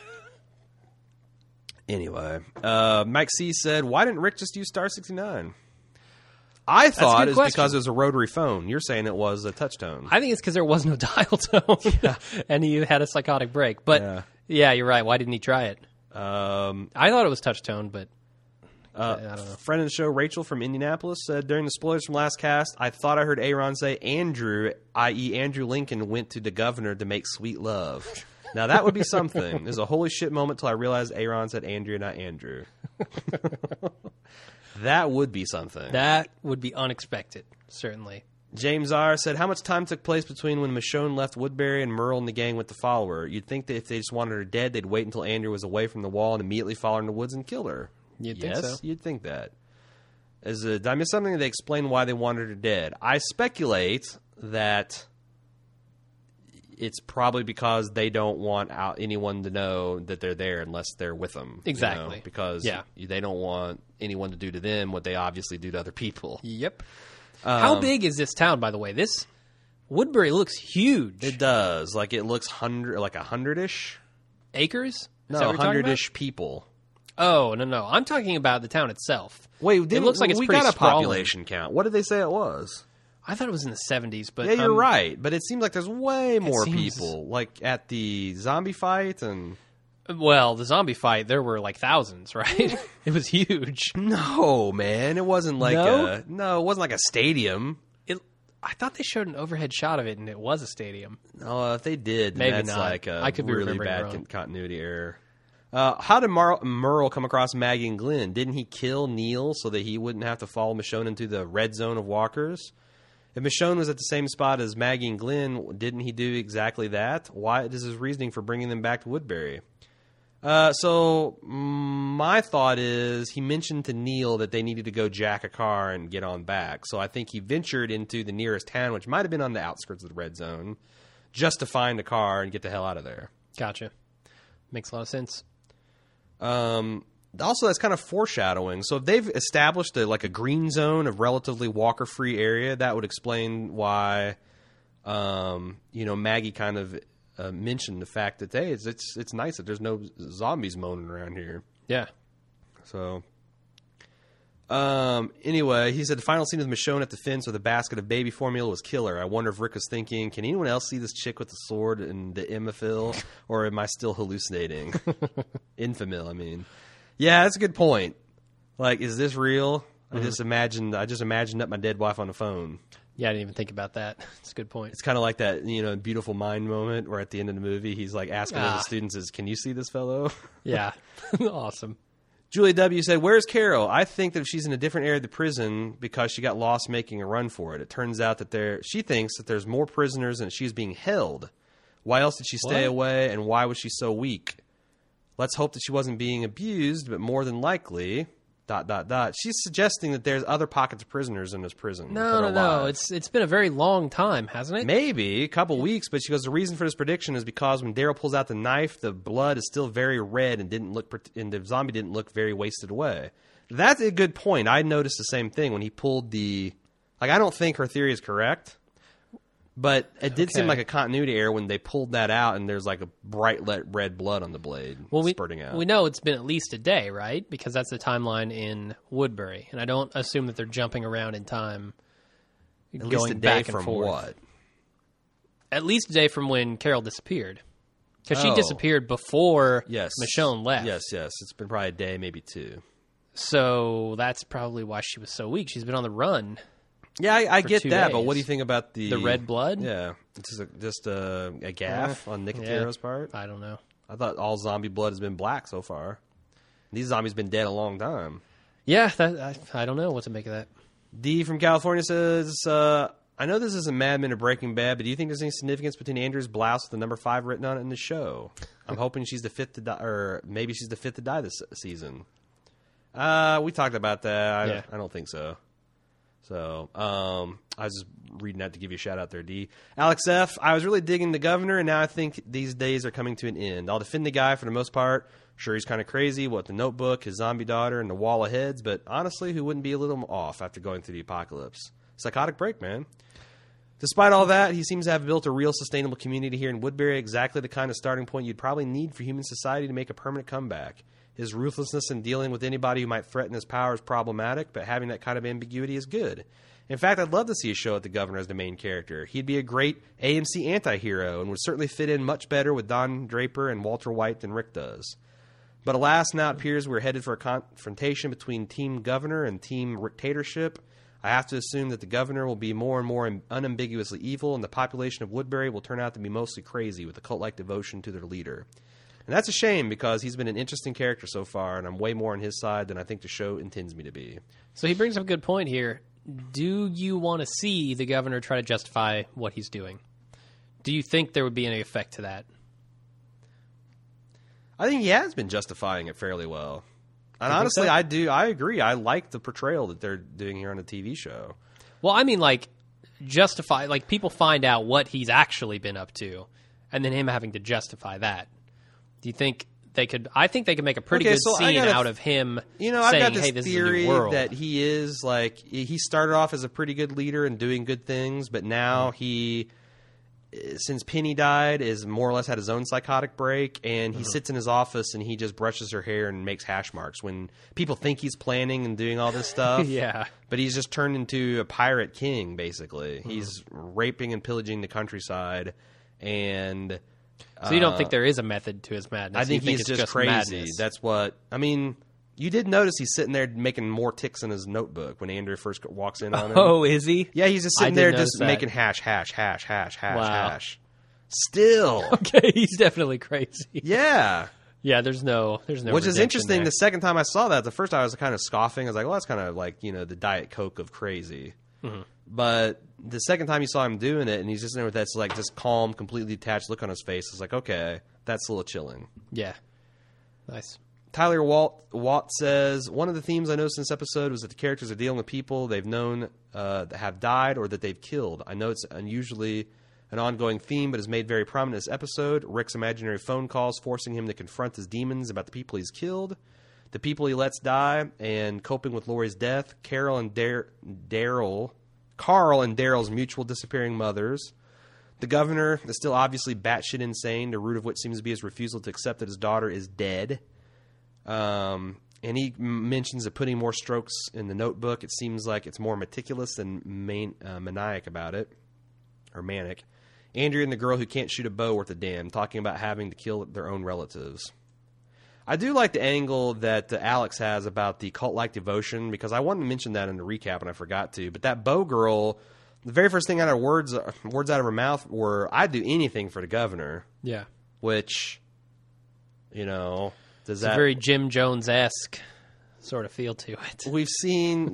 Anyway, Mike C said, why didn't Rick just use Star 69? I thought it was because it was a rotary phone. You're saying it was a touch tone. I think it's because there was no dial tone, and he had a psychotic break. But yeah, you're right. Why didn't he try it? I thought it was touch tone, but I don't know. Friend of the show, Rachel from Indianapolis, said, during the spoilers from last cast, I thought I heard Aaron say Andrew, i.e. Andrew Lincoln, went to the governor to make sweet love. Now, that would be something. There's a holy shit moment till I realized Aaron said Andrea, not Andrew. That would be something. That would be unexpected, certainly. James R. said, how much time took place between when Michonne left Woodbury and Merle and the gang went to follow her? You'd think that if they just wanted her dead, they'd wait until Andrew was away from the wall and immediately follow her in the woods and kill her. You'd think so. You'd think that. Did I miss something? They explain why they wanted her dead. I speculate that it's probably because they don't want anyone to know that they're there unless they're with them. Exactly. You know? Because they don't want anyone to do to them what they obviously do to other people. Yep. How big is this town, by the way? This Woodbury looks huge. It does. Like, it looks 100-ish. Acres? No, 100-ish people. Oh, no. I'm talking about the town itself. Wait, it looks like it's we pretty got a sprawling. population count. What did they say it was? I thought it was in the 70s, but yeah, you're right. But it seems like there's way more people, like at the zombie fight and. Well, the zombie fight, there were like thousands, right? It was huge. No, man, it wasn't like it wasn't like a stadium. I thought they showed an overhead shot of it, and it was a stadium. No, if they did, maybe that's not. like a I could be really bad wrong. continuity error. How did Merle come across Maggie and Glenn? Didn't he kill Neil so that he wouldn't have to follow Michonne into the red zone of walkers? If Michonne was at the same spot as Maggie and Glenn, didn't he do exactly that? Why is his reasoning for bringing them back to Woodbury? So my thought is he mentioned to Neil that they needed to go jack a car and get on back. So I think he ventured into the nearest town, which might have been on the outskirts of the red zone, just to find a car and get the hell out of there. Gotcha. Makes a lot of sense. Also, that's kind of foreshadowing. So if they've established a green zone, a relatively walker-free area, that would explain why, Maggie kind of mentioned the fact that, hey, it's nice that there's no zombies moaning around here. Yeah. So, anyway, he said the final scene of Michonne at the fence with a basket of baby formula was killer. I wonder if Rick was thinking, can anyone else see this chick with the sword and the Emma-phil, or am I still hallucinating? Infamil, I mean. Yeah, that's a good point. Like, is this real? Mm-hmm. I just imagined up my dead wife on the phone. Yeah, I didn't even think about that. It's a good point. It's kind of like that, Beautiful Mind moment where at the end of the movie, he's like asking one of the students, can you see this fellow? Yeah. Awesome. Julia W. said, where's Carol? I think that if she's in a different area of the prison because she got lost making a run for it. It turns out that she thinks that there's more prisoners and she's being held. Why else did she stay away, and why was she so weak? Let's hope that she wasn't being abused, but more than likely, ... She's suggesting that there's other pockets of prisoners in this prison. No. It's been a very long time, hasn't it? Maybe a couple weeks, but she goes, the reason for this prediction is because when Daryl pulls out the knife, the blood is still very red and the zombie didn't look very wasted away. That's a good point. I noticed the same thing when he pulled the Like, I don't think her theory is correct, but it did seem like a continuity error when they pulled that out and there's like a bright red blood on the blade spurting out. We know it's been at least a day, right? Because that's the timeline in Woodbury. And I don't assume that they're jumping around in time, at least a day from what? At least a day from when Carol disappeared. Because she disappeared before Michonne left. Yes. It's been probably a day, maybe 2. So that's probably why she was so weak. She's been on the run. Yeah, I get that, but what do you think about the red blood? Yeah, it's just a gaffe on Nicotero's part. I don't know. I thought all zombie blood has been black so far. These zombies been dead a long time. Yeah, I don't know what to make of that. D from California says, I know this isn't Mad Men or Breaking Bad, but do you think there's any significance between Andrew's blouse with the number 5 written on it in the show? I'm hoping she's the 5th to die, or maybe she's the 5th to die this season. We talked about that. I don't think so. So, I was just reading that to give you a shout out there, D. Alex F., I was really digging the governor, and now I think these days are coming to an end. I'll defend the guy for the most part. Sure, he's kind of crazy, the Notebook, his zombie daughter, and the wall of heads, but honestly, who wouldn't be a little off after going through the apocalypse? Psychotic break, man. Despite all that, he seems to have built a real sustainable community here in Woodbury, exactly the kind of starting point you'd probably need for human society to make a permanent comeback. His ruthlessness in dealing with anybody who might threaten his power is problematic, but having that kind of ambiguity is good. In fact, I'd love to see a show with the governor as the main character. He'd be a great AMC anti-hero and would certainly fit in much better with Don Draper and Walter White than Rick does. But alas, now it appears we're headed for a confrontation between Team Governor and Team Rictatorship. I have to assume that the governor will be more and more unambiguously evil, and the population of Woodbury will turn out to be mostly crazy with a cult-like devotion to their leader. And that's a shame because he's been an interesting character so far, and I'm way more on his side than I think the show intends me to be. So he brings up a good point here. Do you want to see the governor try to justify what he's doing? Do you think there would be any effect to that? I think he has been justifying it fairly well. And honestly, so? I agree. I like the portrayal that they're doing here on the TV show. Well, I mean, justify, people find out what he's actually been up to, and then him having to justify that. Do you think they could? I think they could make a pretty good scene out of him. I've got this theory is a new world. That he is he started off as a pretty good leader and doing good things, but now since Penny died, is more or less had his own psychotic break, and he sits in his office and he just brushes her hair and makes hash marks when people think he's planning and doing all this stuff. Yeah. But he's just turned into a pirate king, basically. He's raping and pillaging the countryside, and... So you don't think there is a method to his madness? I think he's just crazy. Madness. That's what... I mean... You did notice he's sitting there making more ticks in his notebook when Andrew first walks in on him. Oh, is he? Yeah, he's just sitting there just making hash. Still. Okay, he's definitely crazy. Yeah. Yeah, there's no Which is interesting. There. The second time I saw that, the first time I was kind of scoffing. I was like, well, that's kind of like, the Diet Coke of crazy. Mm-hmm. But the second time you saw him doing it, and he's just there with that just calm, completely detached look on his face, it's like, okay, that's a little chilling. Yeah. Nice. Tyler Watt says, one of the themes I noticed in this episode was that the characters are dealing with people they've known that have died or that they've killed. I know it's unusually an ongoing theme, but is made very prominent in this episode. Rick's imaginary phone calls forcing him to confront his demons about the people he's killed, the people he lets die, and coping with Lori's death, Carl and Daryl's mutual disappearing mothers. The governor is still obviously batshit insane, the root of which seems to be his refusal to accept that his daughter is dead. And he mentions that putting more strokes in the notebook, it seems like it's more meticulous than maniac about it, or manic. Andrea and the girl who can't shoot a bow worth a damn, talking about having to kill their own relatives. I do like the angle that Alex has about the cult-like devotion, because I wanted to mention that in the recap and I forgot to. But that bow girl, the very first thing out of words out of her mouth were, I'd do anything for the governor. Yeah. Which, it's a very Jim Jones-esque sort of feel to it. We've seen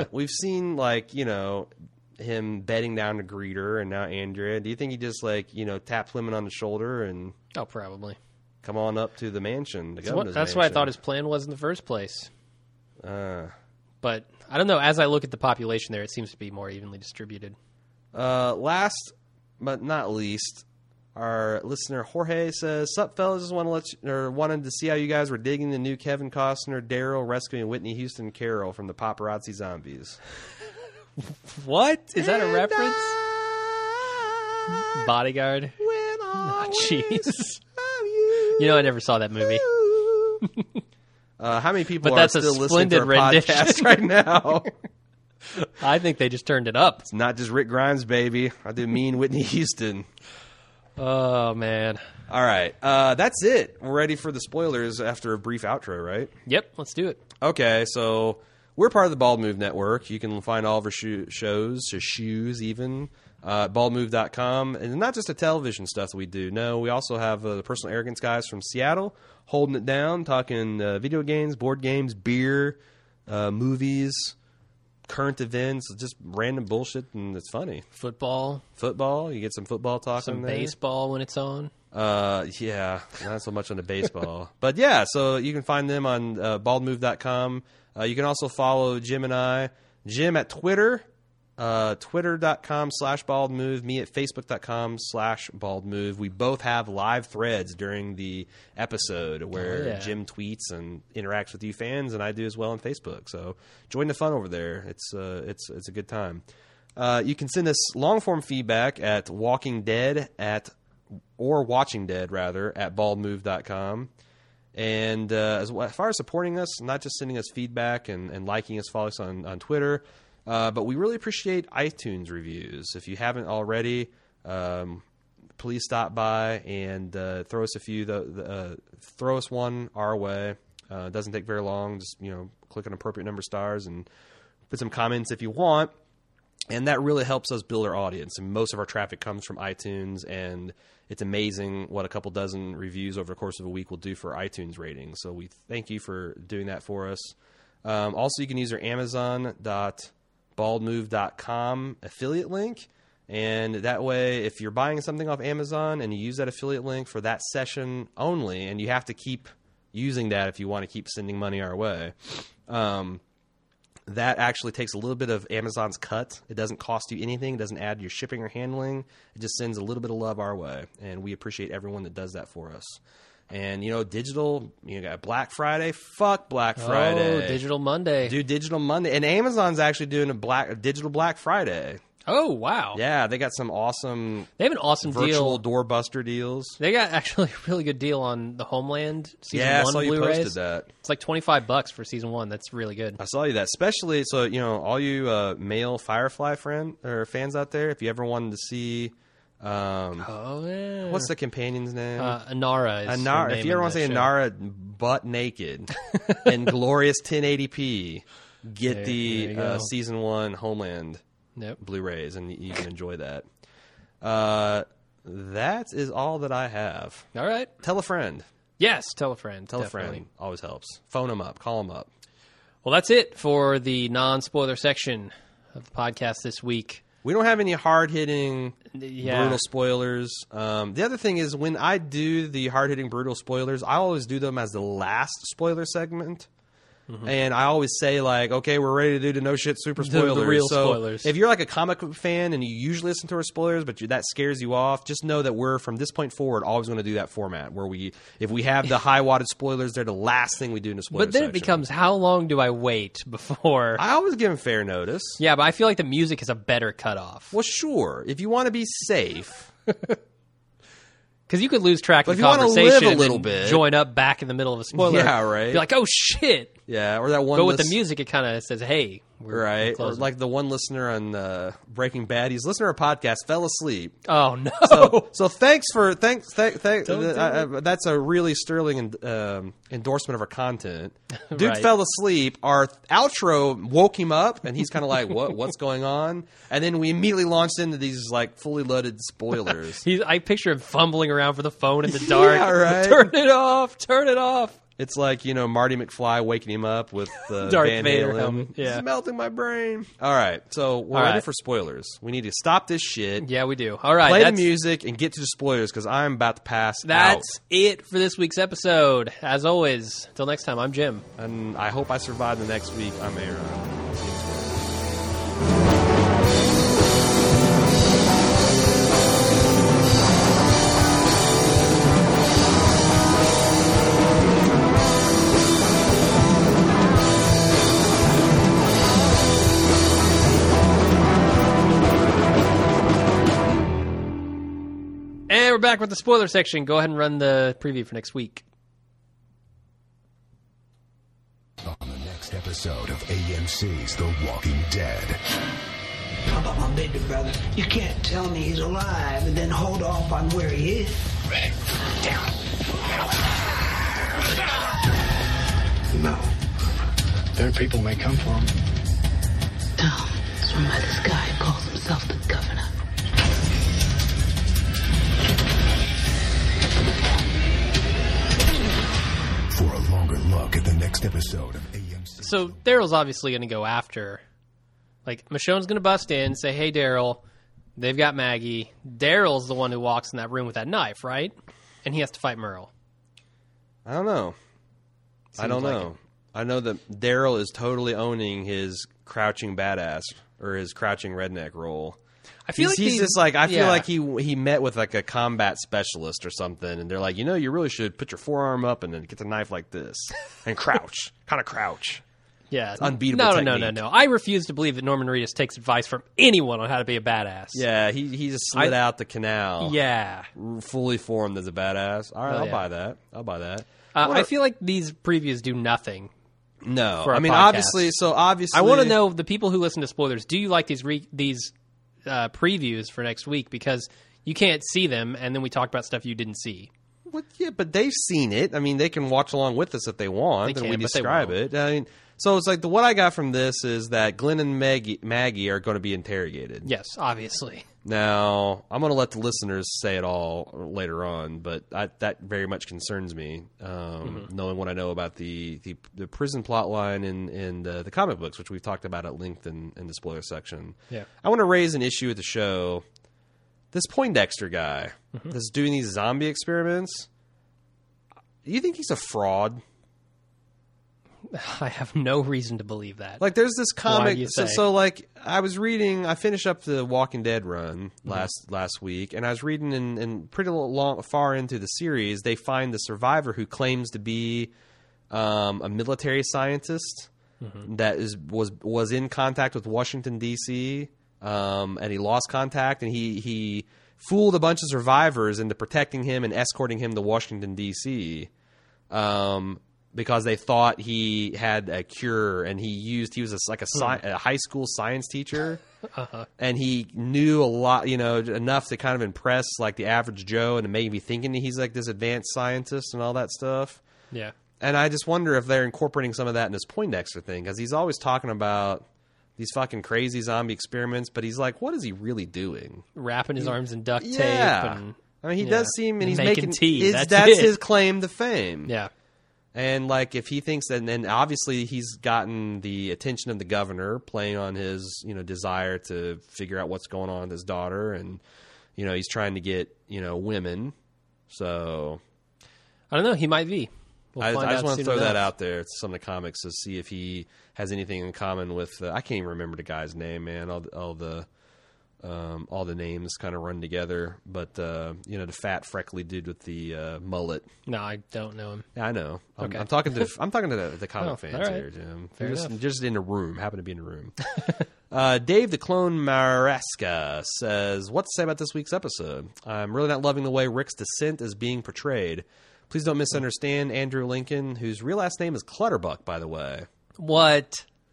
him bedding down to Greeter and now Andrea. Do you think he just tapped women on the shoulder and... Oh, probably. Come on up to the mansion. That's what I thought his plan was in the first place. But I don't know. As I look at the population there, it seems to be more evenly distributed. Last but not least, our listener Jorge says, "Sup, fellas? Just wanted to see how you guys were digging the new Kevin Costner Daryl rescuing Whitney Houston Carol from the paparazzi zombies." What? Is that a reference? Bodyguard? Jeez. You know, I never saw that movie. How many people are still listening to our podcast right now? I think they just turned it up. It's not just Rick Grimes, baby. I do mean Whitney Houston. Oh, man. All right. That's it. We're ready for the spoilers after a brief outro, right? Yep. Let's do it. Okay. So we're part of the Bald Move Network. You can find all of our shows even, baldmove.com. And not just the television stuff that we do. No, we also have the Personal Arrogance guys from Seattle holding it down, talking video games, board games, beer, movies, current events, just random bullshit, and it's funny. Football. You get some football talk. Some baseball when it's on. Yeah, not so much on the baseball. But yeah, so you can find them on baldmove.com. You can also follow Jim and I. Jim at Twitter, twitter.com/baldmove, me at facebook.com/baldmove. We both have live threads during the episode where Jim tweets and interacts with you fans, and I do as well on Facebook. So join the fun over there. It's a good time. You can send us long-form feedback at watchingdead at baldmove.com. And as far as supporting us, not just sending us feedback and liking us, follow us on Twitter, but we really appreciate iTunes reviews. If you haven't already, please stop by and throw us a few. Throw us one our way. It doesn't take very long. Just click an appropriate number of stars and put some comments if you want. And that really helps us build our audience. And most of our traffic comes from iTunes, and it's amazing what a couple dozen reviews over the course of a week will do for iTunes ratings. So we thank you for doing that for us. Also, you can use our Amazon.baldmove.com affiliate link. And that way, if you're buying something off Amazon and you use that affiliate link for that session only, and you have to keep using that if you want to keep sending money our way, that actually takes a little bit of Amazon's cut. It doesn't cost you anything. It doesn't add your shipping or handling. It just sends a little bit of love our way, and we appreciate everyone that does that for us. And, digital, got Black Friday. Fuck Black Friday. Oh, Digital Monday. Do Digital Monday. And Amazon's actually doing a digital Black Friday. Oh, wow. Yeah, they got some awesome... They have an awesome virtual doorbuster deals. They got actually a really good deal on the Homeland Season 1 Blu-rays. Yeah, I saw you posted that. It's like $25 for Season 1. That's really good. I saw you that. Especially, so, all you male Firefly fans out there, if you ever wanted to see... what's the companion's name? Inara is Inara. If you ever want to see Inara butt naked in glorious 1080p, get the Season 1 Homeland Blu-rays, and you can enjoy that. That is all that I have. All right. Tell a friend. Yes, tell a friend. Tell a friend. Always helps. Phone them up. Call them up. Well, that's it for the non-spoiler section of the podcast this week. We don't have any hard-hitting, brutal spoilers. The other thing is, when I do the hard-hitting, brutal spoilers, I always do them as the last spoiler segment. Mm-hmm. And I always say, okay, we're ready to do the no shit super spoilers. The real spoilers. If you're like a comic book fan and you usually listen to our spoilers, but that scares you off, just know that we're, from this point forward, always going to do that format where if we have the high-wadded spoilers, they're the last thing we do in the spoiler But then section. It becomes, how long do I wait before... I always give them fair notice. Yeah, but I feel like the music is a better cutoff. Well, sure. If you want to be safe... Because you could lose track of the conversation and join up back in the middle of a spoiler. Yeah, right. Be like, oh, shit. Yeah, or that one... But with the music, it kind of says, hey, we're closing. Or like the one listener on Breaking Bad, he's listening to our podcast, fell asleep. Oh, no. So thanks. That's a really sterling endorsement of our content. Dude fell asleep. Our outro woke him up, and he's kind of like, what's going on? And then we immediately launched into these fully loaded spoilers. I picture him fumbling around for the phone in the dark. Yeah, right. Turn it off. It's like, Marty McFly waking him up with Darth Van Vader Halen. helmet. Yeah. It's melting my brain. All right. So we're ready for spoilers. We need to stop this shit. Yeah, we do. All right. Play the music and get to the spoilers because I'm about to pass out. That's it for this week's episode. As always, until next time, I'm Jim. And I hope I survive the next week. I'm Aaron. back with the spoiler section. Go ahead and run the preview for next week. On the next episode of AMC's The Walking Dead. How about my baby brother? You can't tell me he's alive and then hold off on where he is. Red, down. No. Their people may come for him. No, it's run by this guy who calls himself the governor. For a longer look at the next episode of AMC. So Daryl's obviously going to go after... Like, Michonne's going to bust in, say, hey, Daryl, they've got Maggie. Daryl's the one who walks in that room with that knife, right? And he has to fight Merle. I don't know. I don't know. I know that Daryl is totally owning his crouching badass or his crouching redneck role. I feel he's just like, I feel like he met with like a combat specialist or something, and they're like, you know, you really should put your forearm up and then get the knife like this and crouch, kind of crouch. Yeah, it's unbeatable. No. I refuse to believe that Norman Reedus takes advice from anyone on how to be a badass. Yeah, he just slid out the canal. Yeah, fully formed as a badass. All right, I'll buy that. I'll buy that. I feel like these previews do nothing. No, for I mean podcast. obviously, I want to know, the people who listen to spoilers, do you like these previews for next week? Because you can't see them, and then we talk about stuff you didn't see. Well, yeah, but they've seen it. I mean, they can watch along with us if they want, and we describe it. I mean, so it's like what I got from this is that Glenn and Maggie are going to be interrogated. Yes, obviously. Now, I'm going to let the listeners say it all later on, but that very much concerns me, knowing what I know about the prison plot line in the comic books, which we've talked about at length in the spoiler section. Yeah. I want to raise an issue with the show. This Poindexter guy that's doing these zombie experiments, do you think he's a fraud? I have no reason to believe that. Like, there's this comic. So like, I was reading. I finished up the Walking Dead run last week, and I was reading, and pretty far into the series, they find the survivor who claims to be a military scientist that was in contact with Washington D.C. And he lost contact, and he fooled a bunch of survivors into protecting him and escorting him to Washington D.C. Because they thought he had a cure, and he was a high school science teacher, and he knew a lot, enough to kind of impress like the average Joe and to make me thinking that he's like this advanced scientist and all that stuff. Yeah. And I just wonder if they're incorporating some of that in this Poindexter thing, because he's always talking about these fucking crazy zombie experiments, but he's like, what is he really doing? Wrapping his arms in duct tape. And, I mean, he does seem, and he's making tea. That's his claim to fame. Yeah. And like, if he thinks that, and obviously he's gotten the attention of the governor, playing on his, desire to figure out what's going on with his daughter, and he's trying to get women. So I don't know. He might be. I just want to throw that out there to some of the comics to see if he has anything in common with. I can't even remember the guy's name, man. All the names kind of run together, but the fat, freckly dude with the mullet. No, I don't know him. Yeah, I know. Okay. I'm talking to the comic fans right. here, Jim. Fair just in a room. Happen to be in a room. Dave the Clone Maraska says, "What to say about this week's episode? I'm really not loving the way Rick's descent is being portrayed. Please don't misunderstand Andrew Lincoln, whose real last name is Clutterbuck, by the way." What?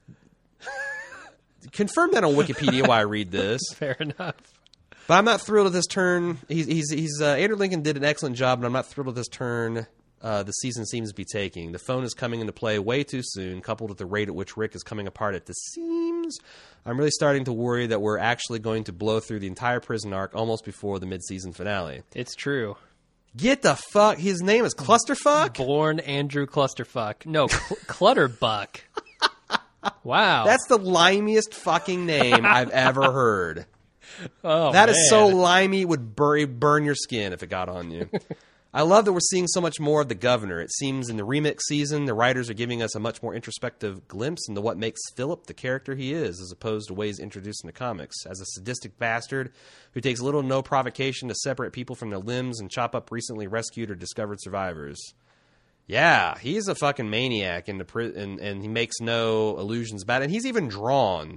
Confirm that on Wikipedia while I read this. Fair enough. But I'm not thrilled with this turn. He's Andrew Lincoln did an excellent job, but I'm not thrilled with this turn the season seems to be taking. The phone is coming into play way too soon, coupled with the rate at which Rick is coming apart at the seams. I'm really starting to worry that we're actually going to blow through the entire prison arc almost before the mid-season finale. It's true. Get the fuck. His name is Clusterfuck? Born Andrew Clusterfuck. No, Clutterbuck. Wow. That's the limiest fucking name I've ever heard. Oh, that man. is so limey, it would burn your skin if it got on you. I love that we're seeing so much more of the governor. It seems in the remix season, the writers are giving us a much more introspective glimpse into what makes Philip the character he is, as opposed to ways introduced in the comics. As a sadistic bastard who takes little or no provocation to separate people from their limbs and chop up recently rescued or discovered survivors. Yeah, he's a fucking maniac in the and he makes no illusions about it. And he's even drawn.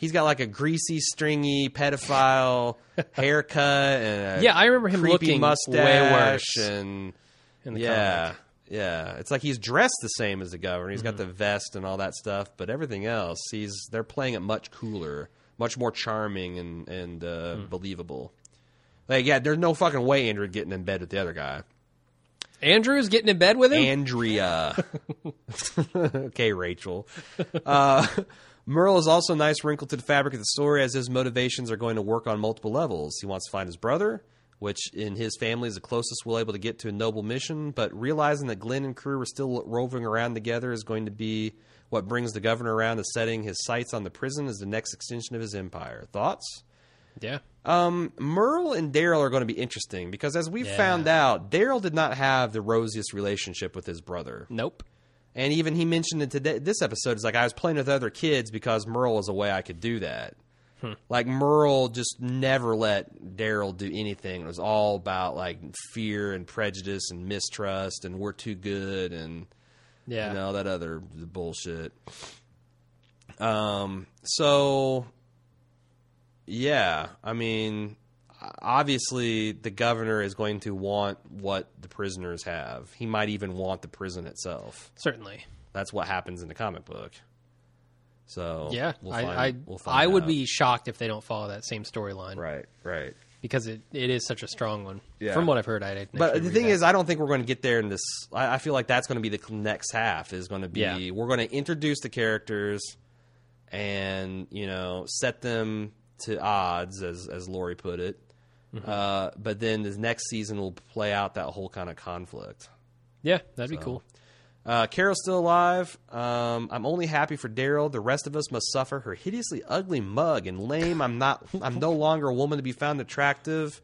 He's got like a greasy, stringy pedophile haircut and I remember him looking mustache way worse and in the comic. Yeah, it's like he's dressed the same as the governor. He's got the vest and all that stuff, but everything else, they're playing it much cooler, much more charming and believable. Like, yeah, there's no fucking way Andrew getting in bed with the other guy. Andrew's getting in bed with him? Andrea. Okay, Rachel. Merle is also a nice wrinkle to the fabric of the story, as his motivations are going to work on multiple levels. He wants to find his brother, which in his family is the closest we'll able to get to a noble mission, but realizing that Glenn and crew are still roving around together is going to be what brings the governor around to setting his sights on the prison as the next extension of his empire. Thoughts? Yeah. Merle and Daryl are going to be interesting because, as we found out, Daryl did not have the rosiest relationship with his brother. Nope. And even he mentioned it today. This episode is like, I was playing with other kids because Merle was a way I could do that. Like, Merle just never let Daryl do anything. It was all about like fear and prejudice and mistrust and we're too good and that other bullshit. So yeah, I mean, obviously the governor is going to want what the prisoners have. He might even want the prison itself. Certainly. That's what happens in the comic book. So yeah, we'll find I would out. be shocked if they don't follow that same storyline. Right. Because it is such a strong one. Yeah. From what I've heard, I didn't. But the thing is, I don't think we're going to get there in this. I feel like that's going to be the next half. Is going to be we're going to introduce the characters and set them to odds, as Lori put it. But then the next season will play out that whole kind of conflict. Yeah, that'd be cool. Carol's still alive. I'm only happy for Daryl. The rest of us must suffer her hideously ugly mug and lame. I'm no longer a woman to be found attractive.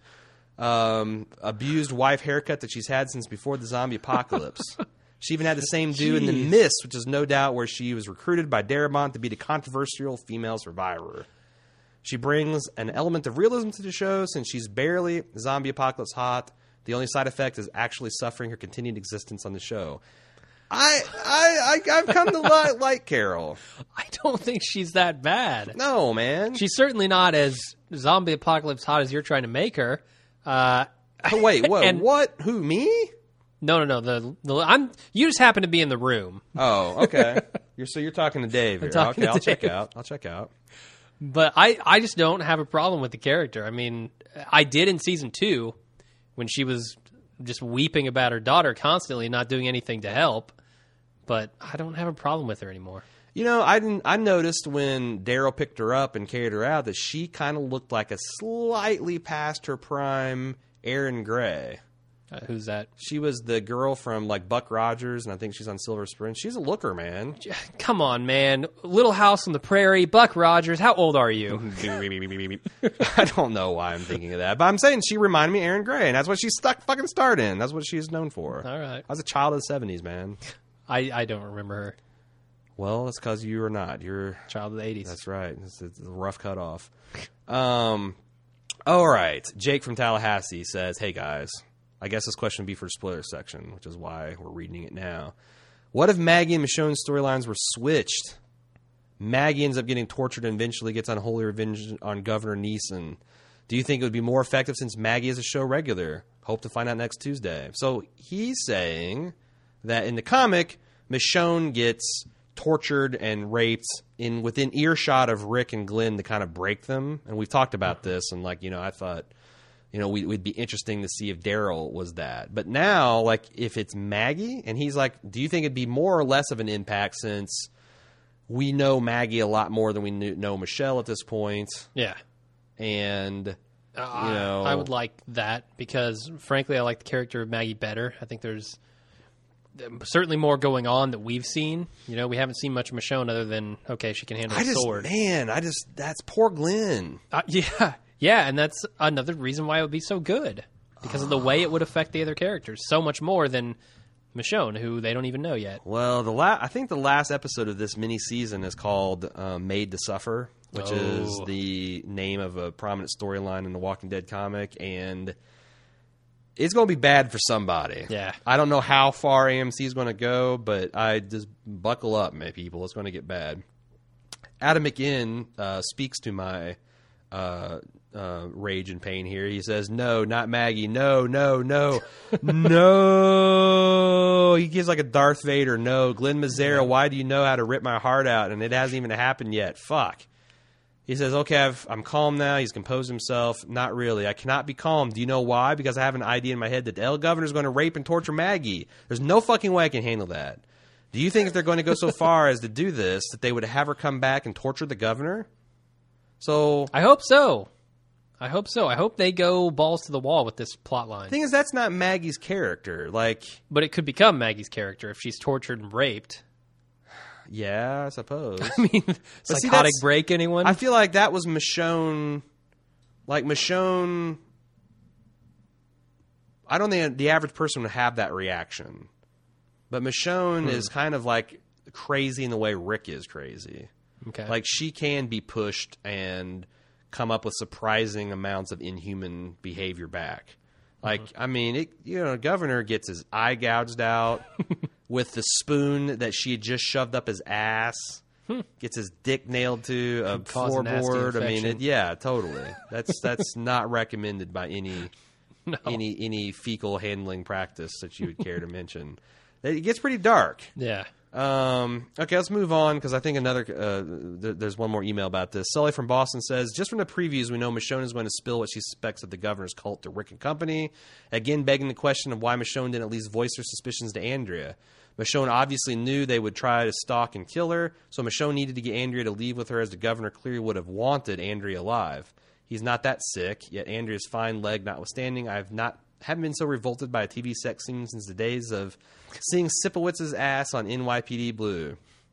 Abused wife haircut that she's had since before the zombie apocalypse. She even had the same do in The Mist, which is no doubt where she was recruited by Darabont to be the controversial female survivor. She brings an element of realism to the show since she's barely zombie apocalypse hot. The only side effect is actually suffering her continued existence on the show. I've come to like Carol. I don't think she's that bad. No, man. She's certainly not as zombie apocalypse hot as you're trying to make her. Wait, what? What? Who, me? No. You just happen to be in the room. Oh, okay. You're talking to Dave here. Okay, I'll check out. But I just don't have a problem with the character. I mean, I did in season 2 when she was just weeping about her daughter constantly, not doing anything to help. But I don't have a problem with her anymore. I noticed when Daryl picked her up and carried her out that she kind of looked like a slightly past her prime Erin Gray. Who's that? She was the girl from like Buck Rogers, and I think she's on Silver Spring. She's a looker, man. Come on, man. Little House on the Prairie, Buck Rogers. How old are you? I don't know why I'm thinking of that, but I'm saying she reminded me of Erin Gray, and that's what she fucking starred in. That's what she's known for. All right. I was a child of the 70s, man. I don't remember her. Well, that's because you are not. You're a child of the 80s. That's right. It's a rough cutoff. All right. Jake from Tallahassee says, "Hey guys, I guess this question would be for the spoiler section, which is why we're reading it now. What if Maggie and Michonne's storylines were switched? Maggie ends up getting tortured and eventually gets unholy revenge on Governor Neeson. Do you think it would be more effective since Maggie is a show regular? Hope to find out next Tuesday." So he's saying that in the comic, Michonne gets tortured and raped within earshot of Rick and Glenn to kind of break them. And we've talked about this, and I thought, we'd be interesting to see if Daryl was that. But now, if it's Maggie, and he's like, do you think it'd be more or less of an impact since we know Maggie a lot more than we know Michelle at this point? Yeah. And, I would like that because, frankly, I like the character of Maggie better. I think there's certainly more going on that we've seen. We haven't seen much of Michonne other than, okay, she can handle a sword. That's poor Glenn. Yeah, and that's another reason why it would be so good. Because of the way it would affect the other characters. So much more than Michonne, who they don't even know yet. Well, I think the last episode of this mini-season is called Made to Suffer, which is the name of a prominent storyline in the Walking Dead comic, and it's going to be bad for somebody. Yeah. I don't know how far AMC is going to go, but I just buckle up, my people. It's going to get bad. Adam McInn speaks to my rage and pain here. He says, no, not Maggie. No. No. He gives like a Darth Vader. No. Glenn Mazzara, why do you know how to rip my heart out? And it hasn't even happened yet. Fuck. He says, okay, I'm calm now. He's composed himself. Not really. I cannot be calm. Do you know why? Because I have an idea in my head that the L governor is going to rape and torture Maggie. There's no fucking way I can handle that. Do you think if they're going to go so far as to do this, that they would have her come back and torture the governor? So I hope so. I hope they go balls to the wall with this plot line. The thing is, that's not Maggie's character. But it could become Maggie's character if she's tortured and raped. Yeah, I suppose. I mean, psychotic break, anyone? I feel like that was Michonne. Like, Michonne... I don't think the average person would have that reaction. But Michonne is kind of, like, crazy in the way Rick is crazy. Okay. Like, she can be pushed and come up with surprising amounts of inhuman behavior back. Like, I mean, the governor gets his eye gouged out with the spoon that she had just shoved up his ass. Gets his dick nailed to a floorboard. I mean, yeah, totally. That's not recommended by any fecal handling practice that you would care to mention. It gets pretty dark. Yeah. Okay, let's move on because I think there's one more email about this. Sully from Boston says, just from the previews, we know Michonne is going to spill what she suspects of the governor's cult to Rick and company. Again, begging the question of why Michonne didn't at least voice her suspicions to Andrea. Michonne obviously knew they would try to stalk and kill her, so Michonne needed to get Andrea to leave with her as the governor clearly would have wanted Andrea alive. He's not that sick, yet Andrea's fine leg notwithstanding, haven't been so revolted by a TV sex scene since the days of seeing Sipowitz's ass on NYPD Blue.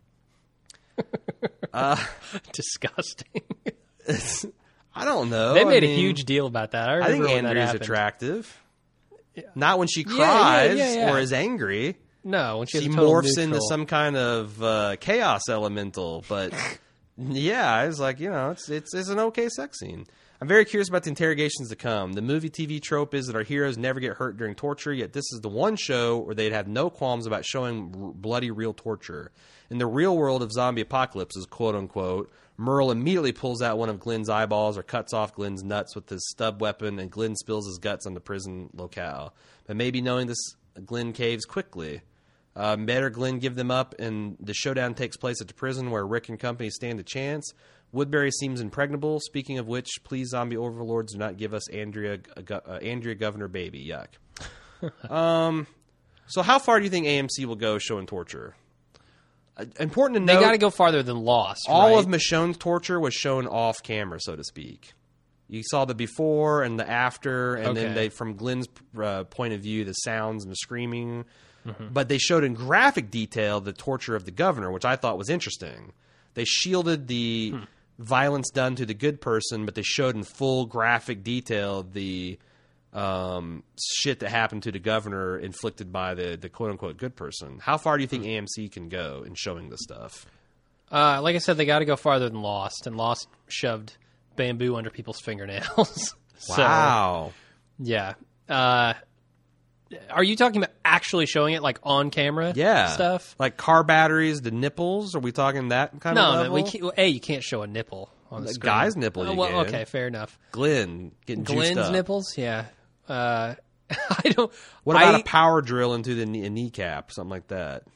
Disgusting. I don't know. They made a huge deal about that. I think Andrea's attractive. Yeah. Not when she cries or is angry. No, when she morphs into some kind of chaos elemental. But yeah, I was like, it's an okay sex scene. I'm very curious about the interrogations to come. The movie TV trope is that our heroes never get hurt during torture, yet this is the one show where they'd have no qualms about showing bloody real torture. In the real world of zombie apocalypses, quote-unquote, Merle immediately pulls out one of Glenn's eyeballs or cuts off Glenn's nuts with his stub weapon, and Glenn spills his guts on the prison locale. But maybe knowing this, Glenn caves quickly. Better Glenn give them up, and the showdown takes place at the prison where Rick and company stand a chance. Woodbury seems impregnable. Speaking of which, please, zombie overlords, do not give us Andrea Governor baby. Yuck. So how far do you think AMC will go showing torture? Important to note, they got to go farther than Lost. All of Michonne's torture was shown off camera, so to speak. You saw the before and the after, and then from Glenn's point of view, the sounds and the screaming. Mm-hmm. But they showed in graphic detail the torture of the governor, which I thought was interesting. They shielded the violence done to the good person, but they showed in full graphic detail the shit that happened to the governor inflicted by the quote-unquote good person. How far do you think AMC can go in showing this stuff? Like I said, they got to go farther than Lost, and Lost shoved bamboo under people's fingernails. Wow. So, yeah. Are you talking about actually showing it, like, on camera stuff? Like car batteries, the nipples? Are we talking that kind of level? No, you can't show a nipple on the screen. Guy's nipple you can. Okay, fair enough. Glenn getting juiced up. Glenn's nipples? Yeah. I don't... What about a power drill into the kneecap? Something like that.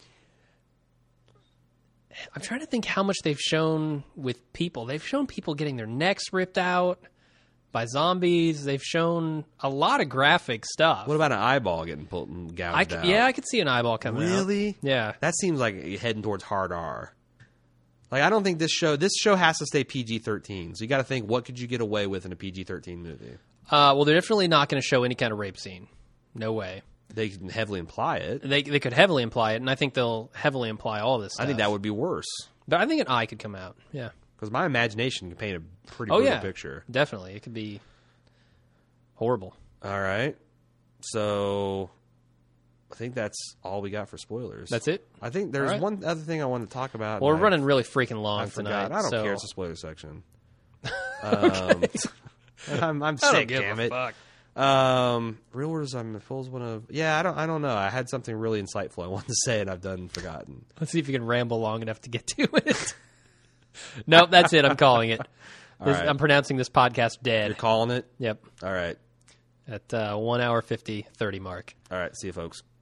I'm trying to think how much they've shown with people. They've shown people getting their necks ripped out by zombies. They've shown a lot of graphic stuff. What about an eyeball getting gouged out? Yeah, I could see an eyeball coming out. Really? Yeah. That seems like heading towards hard R. Like, I don't think this show has to stay PG-13. So you got to think, what could you get away with in a PG-13 movie? Well, they're definitely not going to show any kind of rape scene. No way. They can heavily imply it. They could heavily imply it, and I think they'll heavily imply all this stuff. I think that would be worse. But I think an eye could come out. Yeah. Because my imagination can paint a pretty brutal picture. Definitely. It could be horrible. All right. So I think that's all we got for spoilers. That's it? I think there's one other thing I wanted to talk about. Well, we're running really freaking long tonight. I don't care. It's a spoiler section. I'm sick, damn it. Fuck. Real words I'm fools one of. Yeah, I don't know. I had something really insightful I wanted to say and I've forgotten. Let's see if you can ramble long enough to get to it. Nope, that's it. I'm calling it. Right. I'm pronouncing this podcast dead. You're calling it? Yep. All right. At 1 hour 30 mark. All right. See you, folks.